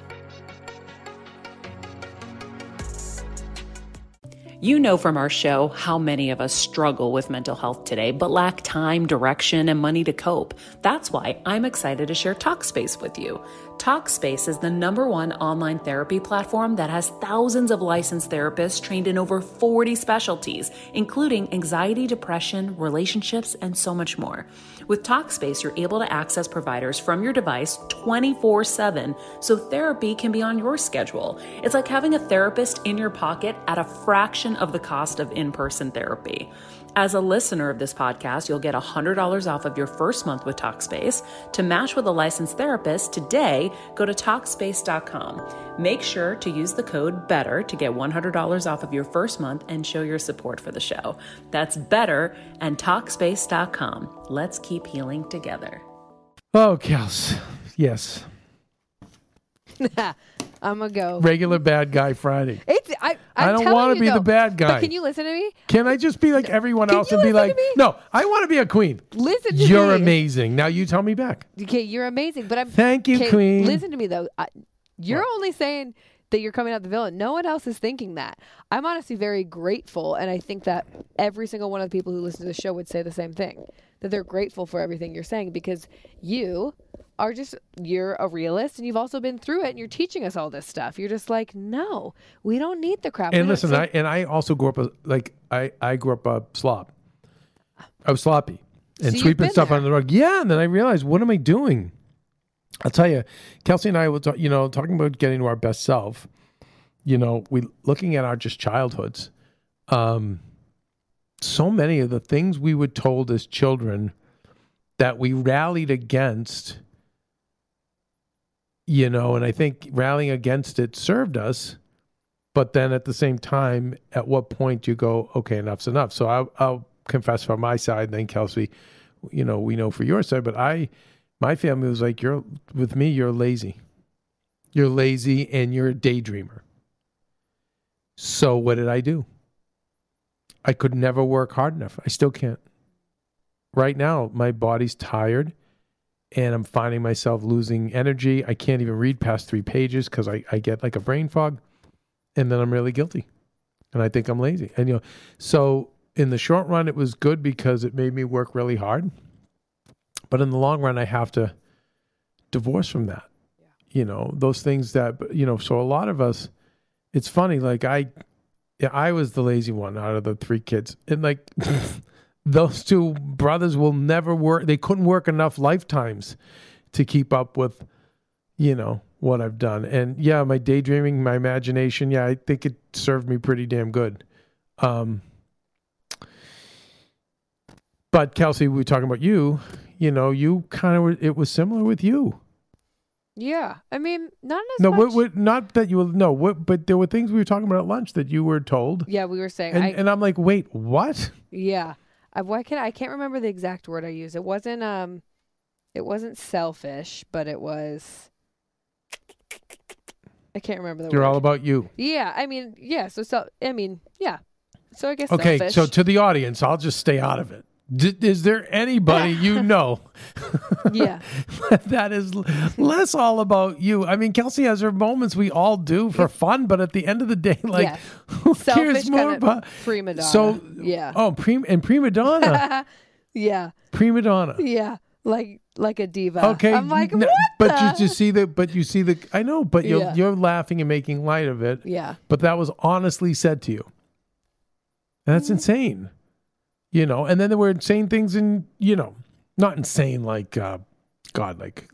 S5: You know from our show how many of us struggle with mental health today, but lack time, direction, and money to cope. That's why I'm excited to share Talkspace with you. Talkspace is the #1 online therapy platform that has thousands of licensed therapists trained in over 40 specialties, including anxiety, depression, relationships, and so much more. With Talkspace, you're able to access providers from your device 24/7, so therapy can be on your schedule. It's like having a therapist in your pocket at a fraction of the cost of in-person therapy. As a listener of this podcast, you'll get $100 off of your first month with Talkspace. To match with a licensed therapist today, go to Talkspace.com. Make sure to use the code BETTER to get $100 off of your first month and show your support for the show. That's BETTER and Talkspace.com. Let's keep healing together.
S3: Oh, Kels. Yes.
S4: I'm going to go.
S3: Regular bad guy Friday.
S4: I
S3: don't want to be the bad guy.
S4: But can you listen to me?
S3: Can I just be like everyone else and be like, no, I want to be a queen.
S4: Listen to me.
S3: You're amazing. Now you tell me back.
S4: Okay, you're amazing. But
S3: Thank you, queen.
S4: Listen to me, though. You're only saying that you're coming out the villain. No one else is thinking that. I'm honestly very grateful, and I think that every single one of the people who listen to the show would say the same thing, that they're grateful for everything you're saying, because you're a realist, and you've also been through it, and you're teaching us all this stuff. You're just like, no, we don't need the crap.
S3: And listen, I also grew up I grew up a slob. I was sloppy and sweeping stuff under the rug. Yeah, and then I realized, what am I doing? I'll tell you, Kelsey and I will talk, talking about getting to our best self. We looking at our just childhoods. So many of the things we were told as children that we rallied against, and I think rallying against it served us. But then at the same time, at what point you go, okay, enough's enough. So I'll confess from my side, and then Kelsey, we know for your side, but my family was like, you're lazy. You're lazy and you're a daydreamer. So what did I do? I could never work hard enough. I still can't. Right now, my body's tired and I'm finding myself losing energy. I can't even read past 3 pages because I get like a brain fog, and then I'm really guilty. And I think I'm lazy. And, so in the short run, it was good because it made me work really hard. But in the long run, I have to divorce from that. Yeah. Those things that, so a lot of us, it's funny, like I was the lazy one out of the 3 kids. And like those 2 brothers will never work. They couldn't work enough lifetimes to keep up with, what I've done. And yeah, my daydreaming, my imagination, yeah, I think it served me pretty damn good. But Kelsey, we were talking about you, you kind of, it was similar with you.
S4: Yeah. I mean, not as much.
S3: No, not that you will, but there were things we were talking about at lunch that you were told.
S4: Yeah, we were saying.
S3: And I'm like, wait, what?
S4: Yeah. I can't remember the exact word I used. It wasn't selfish, but it was, I can't remember the word.
S3: You're all about you.
S4: Yeah. I mean, yeah. Yeah. So I guess
S3: okay,
S4: selfish.
S3: so to the audience, I'll just stay out of it. Is there anybody
S4: yeah,
S3: that is less all about you? I mean, Kelsey has her moments, we all do for fun, but at the end of the day, like, who cares more about
S4: prima donna?
S3: So
S4: yeah,
S3: prima donna,
S4: yeah,
S3: prima donna,
S4: yeah, like a diva.
S3: Okay,
S4: I'm like, what?
S3: But you see the. I know, but you're laughing and making light of it.
S4: Yeah,
S3: but that was honestly said to you. And that's insane. And then there were insane things in, not insane like, God, like,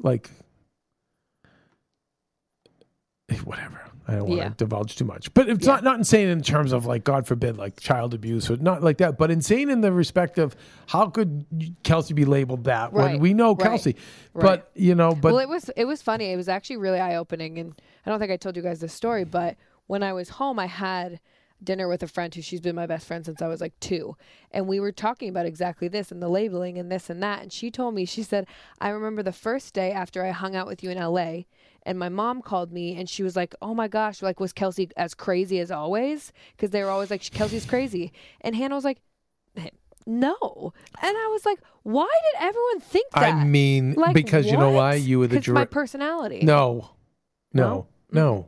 S3: whatever. I don't want to divulge too much. But it's not insane in terms of, like, God forbid, like child abuse or not like that, but insane in the respect of how could Kelsey be labeled that when we know Kelsey.
S4: Right.
S3: But,
S4: Well, it was funny. It was actually really eye-opening. And I don't think I told you guys this story, but when I was home, I had dinner with a friend who she's been my best friend since I was like 2. And we were talking about exactly this and the labeling and this and that. And she told me, she said, I remember the first day after I hung out with you in LA and my mom called me and she was like, oh my gosh, like, was Kelsey as crazy as always? Because they were always like, Kelsey's crazy. And Hannah was like, no. And I was like, why did everyone think that?
S3: I mean, like, because what? You know why? You were the
S4: my personality.
S3: No.
S4: No.
S3: You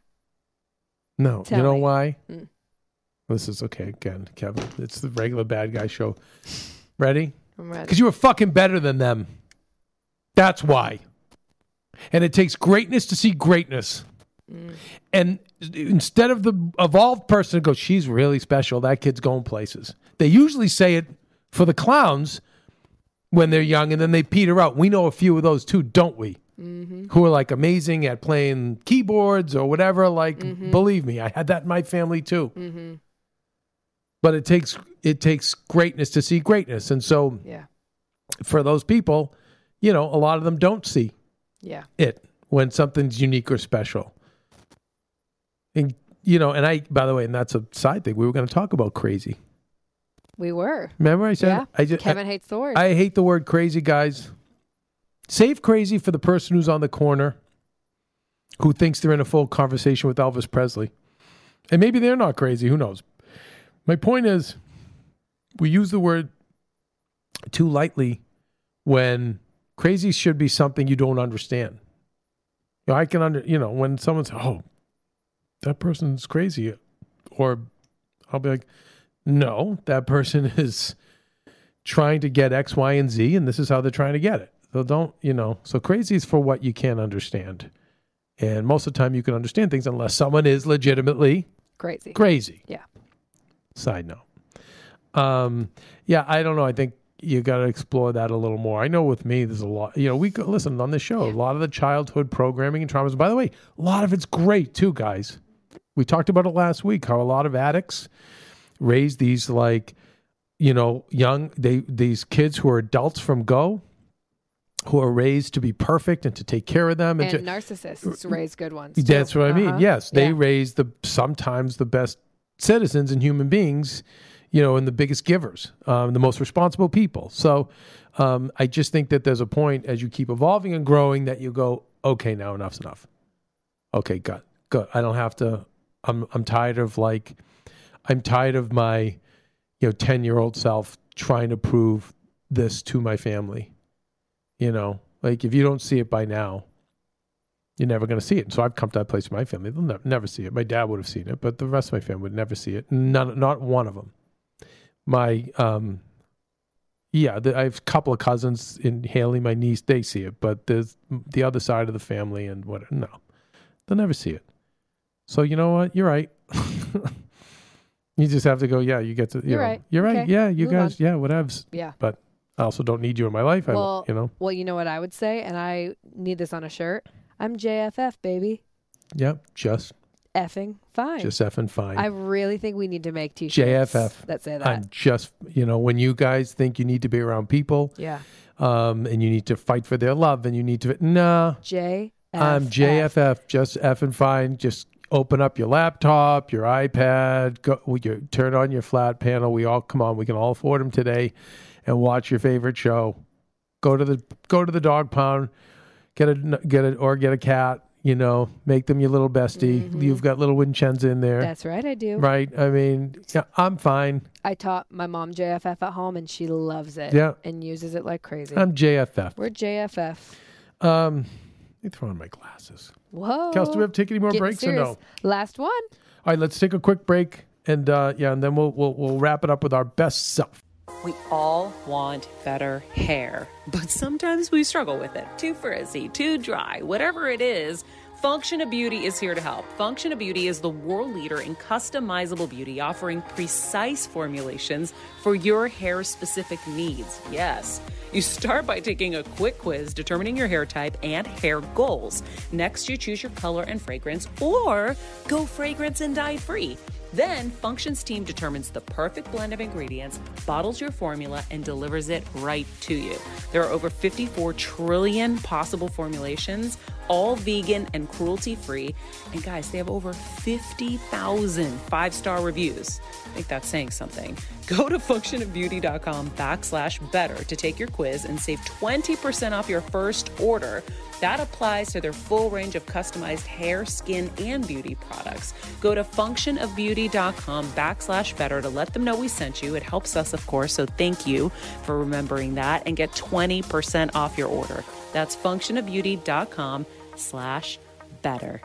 S3: know why? This is okay again, Kevin. It's the regular bad guy show. Ready?
S4: I'm ready.
S3: Because you were fucking better than them. That's why. And it takes greatness to see greatness. And instead of the evolved person to go, she's really special, that kid's going places. They usually say it for the clowns when they're young and then they peter out. We know a few of those too, don't we? Mm-hmm. Who are like amazing at playing keyboards or whatever. Like, believe me, I had that in my family too. Mm-hmm. But it takes greatness to see greatness. And so for those people, a lot of them don't see it when something's unique or special. And, and I, by the way, and that's a side thing, we were going to talk about crazy.
S4: We were.
S3: Remember I said,
S4: Kevin hates the word.
S3: I hate the word crazy, guys. Save crazy for the person who's on the corner who thinks they're in a full conversation with Elvis Presley. And maybe they're not crazy. Who knows? My point is, we use the word too lightly when crazy should be something you don't understand. I can when someone says, oh, that person's crazy. Or I'll be like, no, that person is trying to get X, Y, and Z, and this is how they're trying to get it. So don't, so crazy is for what you can't understand. And most of the time you can understand things unless someone is legitimately crazy.
S4: Yeah.
S3: Side note. I don't know. I think you got to explore that a little more. I know with me, there's a lot, we could listen on this show, a lot of the childhood programming and traumas. By the way, a lot of it's great too, guys. We talked about it last week, how a lot of addicts raise these these kids who are adults from go, who are raised to be perfect and to take care of them.
S4: And narcissists raise good ones too.
S3: That's what I mean. Yes, they raise sometimes the best citizens and human beings, and the biggest givers, the most responsible people. So I just think that there's a point as you keep evolving and growing that you go, okay, now enough's enough. Okay, good. I don't have to, I'm tired of my, 10-year-old self trying to prove this to my family. Like if you don't see it by now, you're never going to see it. So I've come to that place with my family. They'll never see it. My dad would have seen it, but the rest of my family would never see it. Not one of them. My, I have a couple of cousins in Haley, my niece, they see it, but there's the other side of the family and what, no, they'll never see it. So you know what? You're right. You just have to go, yeah, you get to,
S4: You're right.
S3: You're right.
S4: Okay.
S3: Yeah, you
S4: Move
S3: guys,
S4: on.
S3: yeah, whatevs.
S4: Yeah.
S3: But I also don't need you in my life.
S4: Well,
S3: Well,
S4: you know what I would say, and I need this on a shirt. I'm JFF, baby.
S3: Yep, just
S4: Effing fine.
S3: effing fine.
S4: I really think we need to make t-shirts
S3: JFF.
S4: that say that.
S3: I'm just, when you guys think you need to be around people,
S4: yeah.
S3: and you need to fight for their love, and you need to, nah,
S4: JFF.
S3: I'm JFF, just effing fine. Just open up your laptop, your iPad, turn on your flat panel. We can all afford them today, and watch your favorite show. Go to the dog pound, get a cat. Make them your little bestie.
S4: Mm-hmm.
S3: You've got little Vincenza in there.
S4: That's right, I do.
S3: Right. I mean, yeah, I'm fine.
S4: I taught my mom JFF at home, and she loves it.
S3: Yeah.
S4: And uses it like crazy.
S3: I'm JFF.
S4: We're JFF.
S3: Let me throw on my glasses.
S4: Whoa.
S3: Kels, do we have to take any more
S4: Getting
S3: breaks
S4: serious.
S3: or no?
S4: Last one.
S3: All right, let's take a quick break, and and then we'll wrap it up with our best self.
S5: We all want better hair, but sometimes we struggle with it. Too frizzy, too dry, whatever it is, Function of Beauty is here to help. Function of Beauty is the world leader in customizable beauty, offering precise formulations for your hair-specific needs. Yes. You start by taking a quick quiz determining your hair type and hair goals. Next, you choose your color and fragrance, or go fragrance and dye free. Then, Function's team determines the perfect blend of ingredients, bottles your formula, and delivers it right to you. There are over 54 trillion possible formulations, all vegan and cruelty-free. And guys, they have over 50,000 five-star reviews. I think that's saying something. Go to functionofbeauty.com/better to take your quiz and save 20% off your first order. That applies to their full range of customized hair, skin, and beauty products. Go to functionofbeauty.com/better to let them know we sent you. It helps us, of course, so thank you for remembering that, and get 20% off your order. That's functionofbeauty.com/better.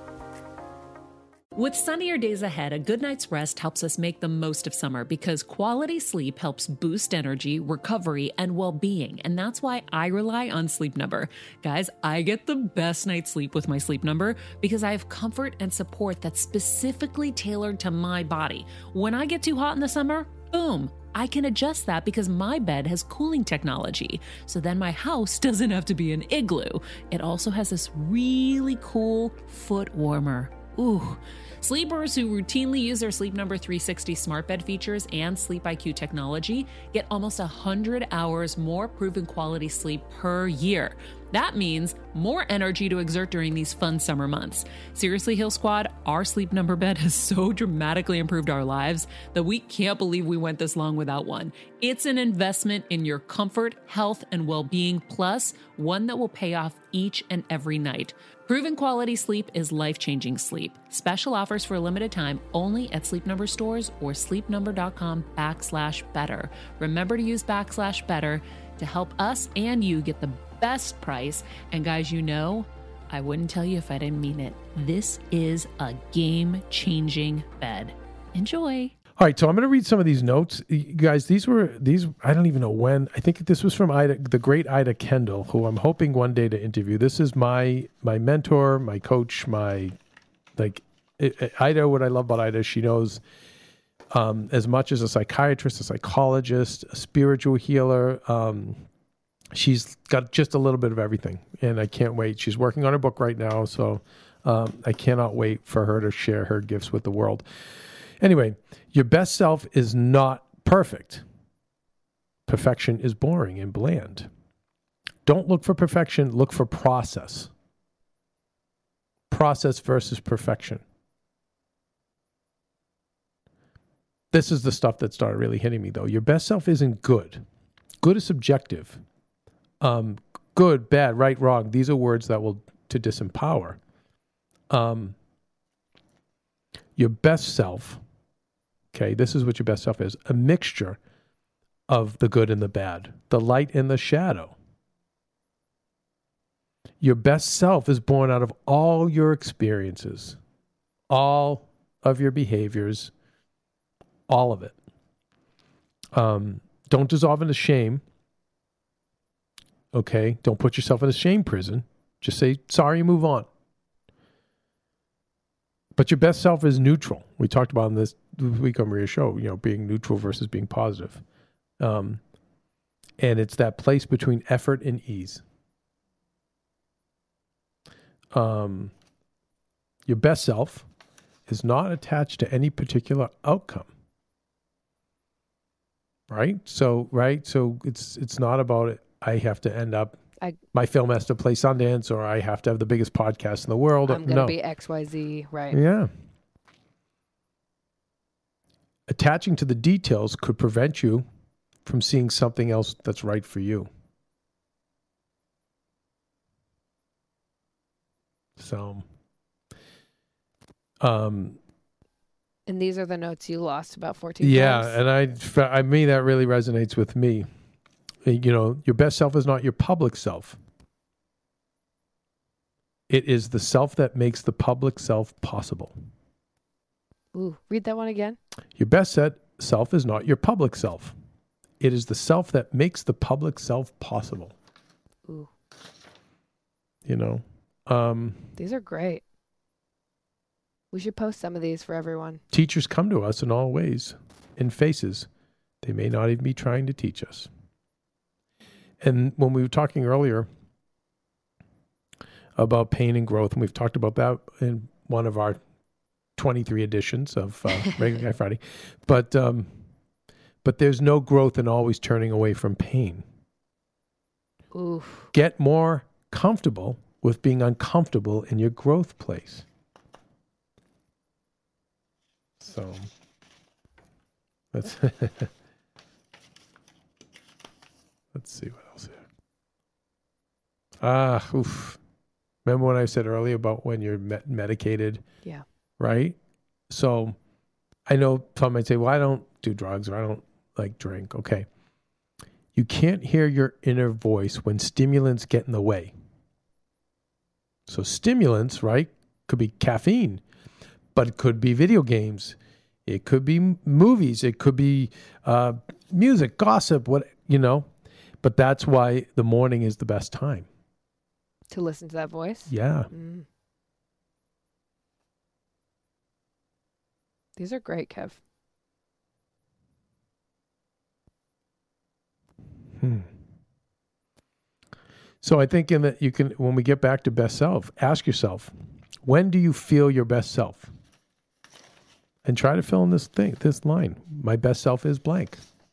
S5: With sunnier days ahead, a good night's rest helps us make the most of summer because quality sleep helps boost energy, recovery, and well-being. And that's why I rely on Sleep Number. Guys, I get the best night's sleep with my Sleep Number because I have comfort and support that's specifically tailored to my body. When I get too hot in the summer, boom, I can adjust that because my bed has cooling technology. So then my house doesn't have to be an igloo. It also has this really cool foot warmer. Ooh. Sleepers who routinely use their Sleep Number 360 smart bed features and Sleep IQ technology get almost 100 hours more proven quality sleep per year. That means more energy to exert during these fun summer months. Seriously, Hill Squad, our Sleep Number bed has so dramatically improved our lives that we can't believe we went this long without one. It's an investment in your comfort, health, and well-being, plus one that will pay off each and every night. Proven quality sleep is life-changing sleep. Special offers for a limited time only at Sleep Number stores or sleepnumber.com/better. Remember to use /better to help us and you get the best price. And guys, I wouldn't tell you if I didn't mean it. This is a game-changing bed. Enjoy.
S3: All right, so I'm going to read some of these notes. You guys, these, I don't even know when. I think this was from Ida, the great Ida Kendall, who I'm hoping one day to interview. This is my mentor, my coach, Ida, what I love about Ida, she knows as much as a psychiatrist, a psychologist, a spiritual healer. She's got just a little bit of everything, and I can't wait. She's working on her book right now, so I cannot wait for her to share her gifts with the world. Anyway, your best self is not perfect. Perfection is boring and bland. Don't look for perfection, look for process. Process versus perfection. This is the stuff that started really hitting me, though. Your best self isn't good. Good is subjective. Good, bad, right, wrong. These are words that will to disempower. Your best self Okay, this is what your best self is. A mixture of the good and the bad, the light and the shadow. Your best self is born out of all your experiences, all of your behaviors, all of it. Don't dissolve into shame. Okay, don't put yourself in a shame prison. Just say sorry and move on. But your best self is neutral. We talked about in this week on Maria's show, being neutral versus being positive. And it's that place between effort and ease. Your best self is not attached to any particular outcome. Right? So it's not about it. I have to end up, my film has to play Sundance, or I have to have the biggest podcast in the world.
S4: I'm going to be XYZ, right?
S3: Yeah. Attaching to the details could prevent you from seeing something else that's right for you. So,
S4: and these are the notes you lost about 14 times.
S3: Yeah, and I mean, that really resonates with me. Your best self is not your public self. It is the self that makes the public self possible.
S4: Ooh, read that one again.
S3: Your best self is not your public self. It is the self that makes the public self possible.
S4: Ooh.
S3: These
S4: are great. We should post some of these for everyone.
S3: Teachers come to us in all ways, in faces they may not even be trying to teach us. And when we were talking earlier about pain and growth, and we've talked about that in one of our 23 editions of Regular Guy Friday, but there's no growth in always turning away from pain.
S4: Oof.
S3: Get more comfortable with being uncomfortable in your growth place. So let's see what else here. Remember when I said earlier about when you're medicated?
S4: Yeah.
S3: Right? So I know some might say, well, I don't do drugs or I don't drink. Okay. You can't hear your inner voice when stimulants get in the way. So stimulants, right, could be caffeine, but it could be video games. It could be movies. It could be music, gossip, But that's why the morning is the best time.
S4: To listen to that voice?
S3: Yeah.
S4: Mm. These are great, Kev.
S3: So I think when we get back to best self, ask yourself, when do you feel your best self? And try to fill in this line. My best self is blank.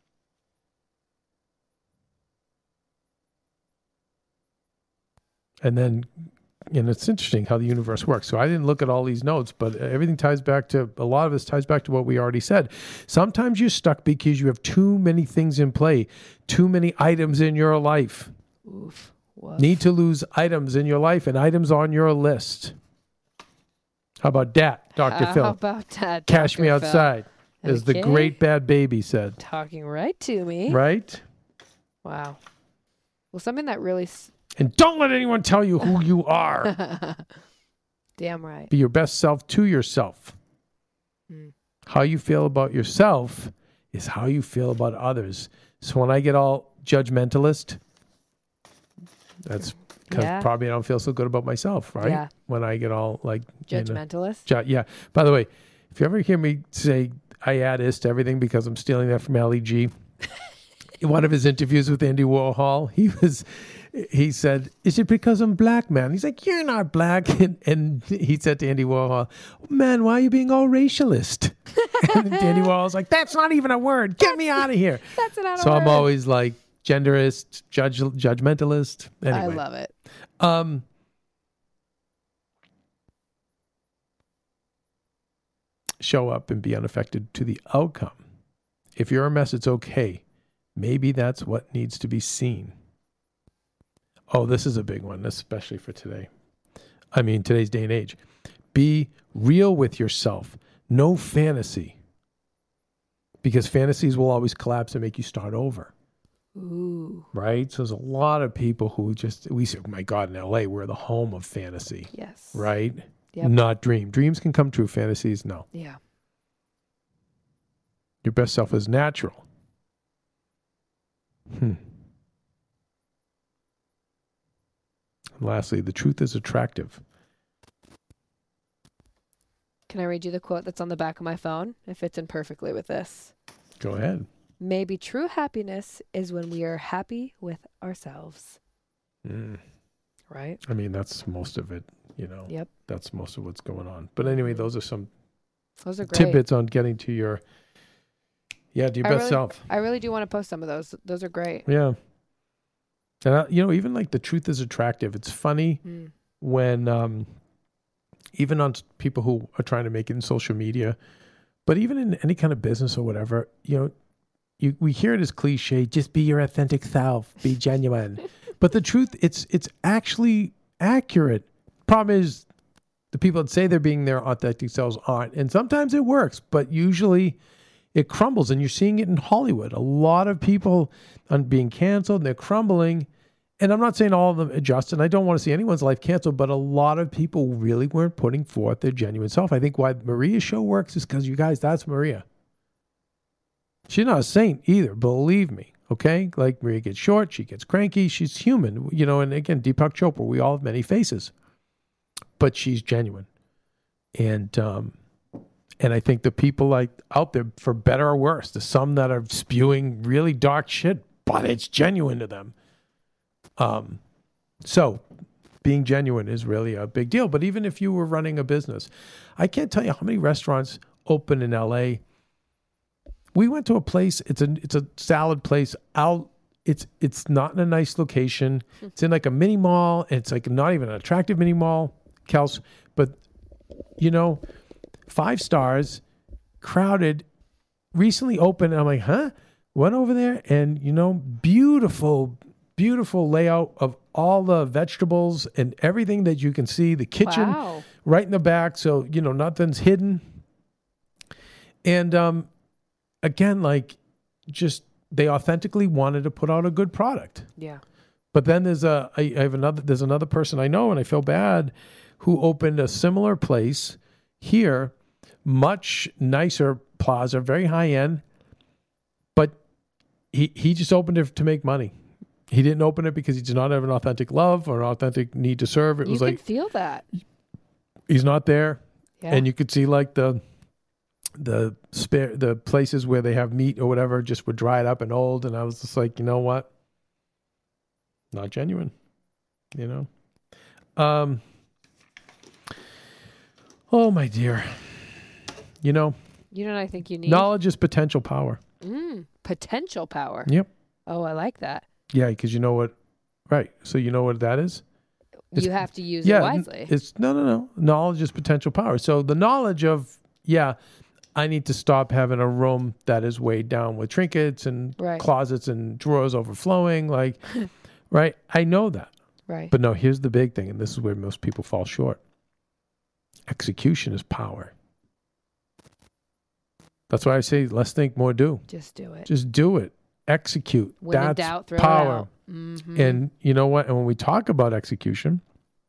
S3: And then, it's interesting how the universe works. So I didn't look at all these notes, but everything a lot of this ties back to what we already said. Sometimes you're stuck because you have too many things in play, too many items in your life.
S4: Oof. Woof.
S3: Need to lose items in your life and items on your list. How about that, Dr. Phil?
S4: How about that,
S3: Cash
S4: Dr.
S3: me
S4: Phil?
S3: outside, as the great bad baby said.
S4: Talking right to me.
S3: Right?
S4: Wow. Well, something that really...
S3: And don't let anyone tell you who you are.
S4: Damn right.
S3: Be your best self to yourself. How you feel about yourself is how you feel about others. So when I get all judgmentalist, that's because probably I don't feel so good about myself, right?
S4: Yeah.
S3: When I get all
S4: judgmentalist.
S3: Yeah. By the way, if you ever hear me say I add is to everything because I'm stealing that from LEG, in one of his interviews with Andy Warhol, he said, "Is it because I'm black, man?" He's like, "You're not black." And he said to Andy Warhol, "Man, why are you being all racialist?" And Andy Warhol's like, "That's not even a word. Get me out of here."
S4: That's not a word.
S3: So I'm always like genderist, judgmentalist. Anyway.
S4: I love it.
S3: Show up and be unaffected to the outcome. If you're a mess, it's okay. Maybe that's what needs to be seen. Oh, this is a big one, especially for today. I mean, today's day and age. Be real with yourself. No fantasy. because fantasies will always collapse and make you start over.
S4: Ooh.
S3: Right? So there's a lot of people who we say, oh my God, in LA, we're the home of fantasy.
S4: Yes.
S3: Right?
S4: Yep.
S3: Not dream. Dreams can come true. Fantasies, no.
S4: Yeah.
S3: Your best self is natural. And lastly, the truth is attractive.
S4: Can I read you the quote that's on the back of my phone? It fits in perfectly with this.
S3: Go ahead.
S4: Maybe true happiness is when we are happy with ourselves. Right?
S3: I mean, that's most of it,
S4: Yep.
S3: That's most of what's going on. But anyway, those are some
S4: Those are great.
S3: tidbits on getting to your best self.
S4: I really do want to post some of those. Those are great.
S3: Yeah. And, even like the truth is attractive. It's funny when, even on people who are trying to make it in social media, but even in any kind of business or whatever, we hear it as cliche, just be your authentic self, be genuine. But the truth, it's actually accurate. Problem is, the people that say they're being their authentic selves aren't. And sometimes it works, but usually it crumbles. And you're seeing it in Hollywood. A lot of people are being canceled and they're crumbling. And I'm not saying all of them adjust, and I don't want to see anyone's life canceled, but a lot of people really weren't putting forth their genuine self. I think why Maria's show works is because, you guys, that's Maria. She's not a saint either, believe me, okay? Like, Maria gets short, she gets cranky, she's human, and again, Deepak Chopra, we all have many faces, but she's genuine. And I think the people out there, for better or worse, there's some that are spewing really dark shit, but it's genuine to them. So being genuine is really a big deal. But even if you were running a business, I can't tell you how many restaurants open in LA. We went to a place, it's a salad place out. It's not in a nice location. It's in like a mini mall. It's like not even an attractive mini mall, Kels, but 5 stars, crowded, recently opened. And I'm like, huh? Went over there and, beautiful layout of all the vegetables and everything that you can see. The kitchen right in the back. So, nothing's hidden. And again, they authentically wanted to put out a good product.
S4: Yeah.
S3: But then there's another person I know, and I feel bad, who opened a similar place here, much nicer plaza, very high end, but he just opened it to make money. He didn't open it because he did not have an authentic love or an authentic need to serve. It was
S4: you can feel that.
S3: He's not there.
S4: Yeah.
S3: And you could see the places where they have meat or whatever just were dried up and old. And I was just like, you know what? Not genuine, Oh my dear.
S4: You know what I think you need?
S3: Knowledge is potential power.
S4: Potential power.
S3: Yep.
S4: Oh, I like that.
S3: Yeah, because you know what, right. So you know what that is?
S4: You have to use it wisely.
S3: It's no. Knowledge is potential power. So the knowledge of, I need to stop having a room that is weighed down with trinkets and closets and drawers overflowing. Right. I know that.
S4: Right.
S3: But no, here's the big thing. And this is where most people fall short. Execution is power. That's why I say less think, more do.
S4: Just do it.
S3: Just do it. Execute.
S4: When
S3: That's
S4: in doubt, throw
S3: power.
S4: it out. Mm-hmm.
S3: And you know what? And when we talk about execution,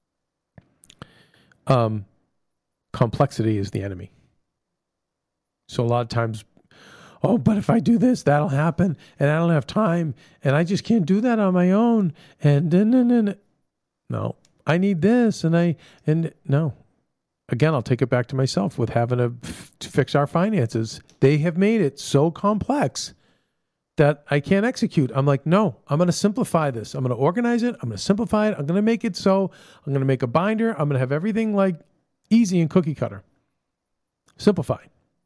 S3: complexity is the enemy. So a lot of times, but if I do this, that'll happen, and I don't have time, and I just can't do that on my own. And no, I need this, and no. Again, I'll take it back to myself with having to fix our finances. They have made it so complex that I can't execute. I'm like, no, I'm going to simplify this. I'm going to organize it. I'm going to simplify it. I'm going to make it so I'm going to make a binder. I'm going to have everything easy and cookie cutter. Simplify.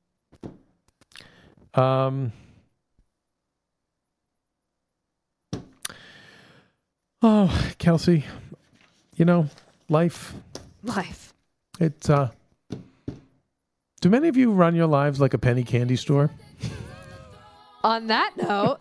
S3: Kelsey, life. It's, do many of you run your lives like a penny candy store?
S4: On that note,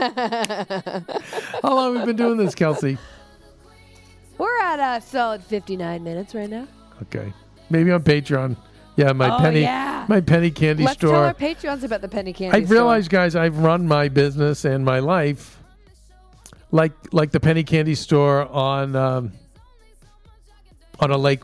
S3: how long have we been doing this, Kelsey?
S4: We're at a solid 59 minutes right now.
S3: Okay. Maybe on Patreon. Yeah, my penny.
S4: Yeah.
S3: my penny candy
S4: Let's
S3: store.
S4: tell our Patreons about the penny candy
S3: I've realized, guys, I've run my business and my life like the penny candy store on a lake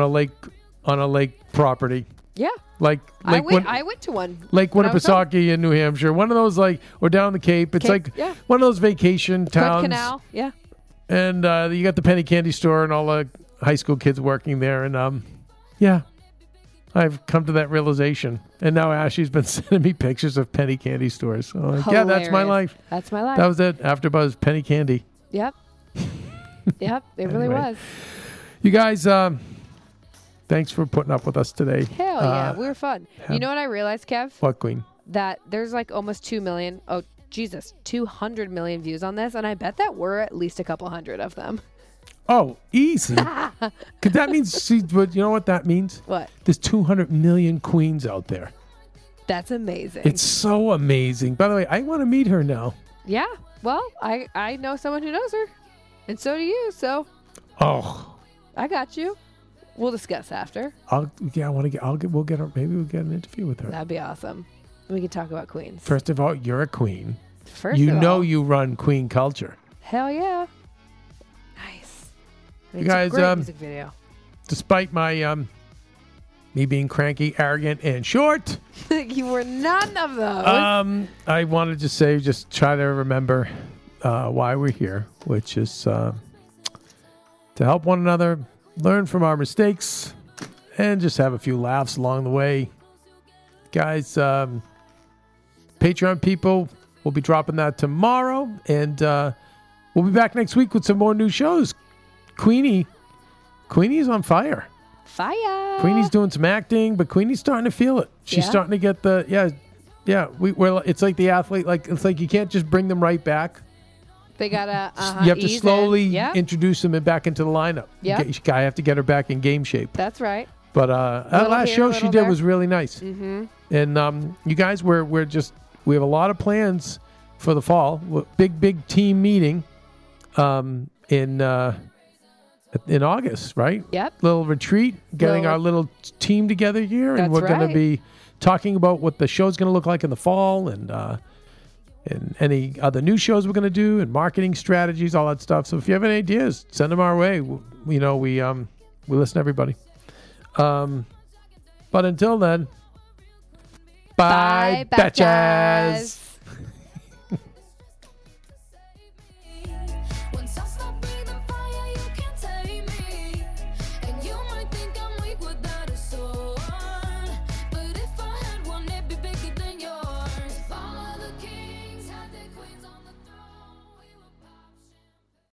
S3: property.
S4: Yeah.
S3: Like
S4: I
S3: when,
S4: went to one.
S3: Lake
S4: when I was home.
S3: Winnipesaukee in New Hampshire. One of those, like, or down the Cape. It's
S4: Cape,
S3: like
S4: yeah.
S3: one of those vacation towns.
S4: Good Canal. Yeah.
S3: And you got the penny candy store and all the high school kids working there. And yeah, I've come to that realization. And now Ashley's been sending me pictures of penny candy stores. So I'm like, yeah, that's my
S4: Hilarious.
S3: life.
S4: That's my life.
S3: That was it. AfterBuzz penny candy.
S4: Yep. Yep. It really
S3: Anyway.
S4: was.
S3: You guys, thanks for putting up with us today.
S4: Hell yeah. We were fun. You know what I realized, Kev?
S3: What, Queen?
S4: That there's like almost 2 million. Oh, Jesus. 200 million views on this. And I bet that were at least a couple hundred of them.
S3: Oh, easy. Because that means, see, but you know what that means?
S4: What?
S3: There's 200 million queens out there.
S4: That's amazing.
S3: It's so amazing. By the way, I want to meet her now.
S4: Yeah. Well, I know someone who knows her. And so do you. So
S3: Oh,
S4: I got you. We'll discuss after.
S3: we'll get her. Maybe we'll get an interview with her.
S4: That'd be awesome. We can talk about queens.
S3: First of all, you're a queen.
S4: First
S3: You
S4: of
S3: know
S4: all,
S3: you run queen culture.
S4: Hell yeah. Nice.
S3: You
S4: It's
S3: guys,
S4: a great music video.
S3: Despite my me being cranky, arrogant, and short,
S4: You were none of those.
S3: I wanted to say, just try to remember why we're here, which is to help one another, learn from our mistakes, and just have a few laughs along the way. Guys, Patreon people, we'll be dropping that tomorrow, and we'll be back next week with some more new shows. Queenie's on fire.
S4: Fire.
S3: Queenie's doing some acting, but Queenie's starting to feel it. She's
S4: Yeah?
S3: starting to get we're it's like the athlete, it's like you can't just bring them right back.
S4: They gotta.
S3: You have to
S4: ease
S3: slowly
S4: in. Yeah.
S3: introduce them back into the lineup.
S4: Yeah.
S3: I have to get her back in game shape.
S4: That's right.
S3: But that
S4: Little
S3: last
S4: here,
S3: show she
S4: little
S3: did
S4: there.
S3: was really nice. Mm-hmm. And you guys, we have a lot of plans for the fall. Big team meeting in August, right?
S4: Yep.
S3: Little retreat, getting our little team together here, and
S4: That's
S3: we're going to
S4: right.
S3: be talking about what the show's going to look like in the fall, and any other new shows we're going to do, and marketing strategies, all that stuff. So if you have any ideas, send them our way. We listen to everybody. But until then, bye,
S4: Bye,
S3: betches.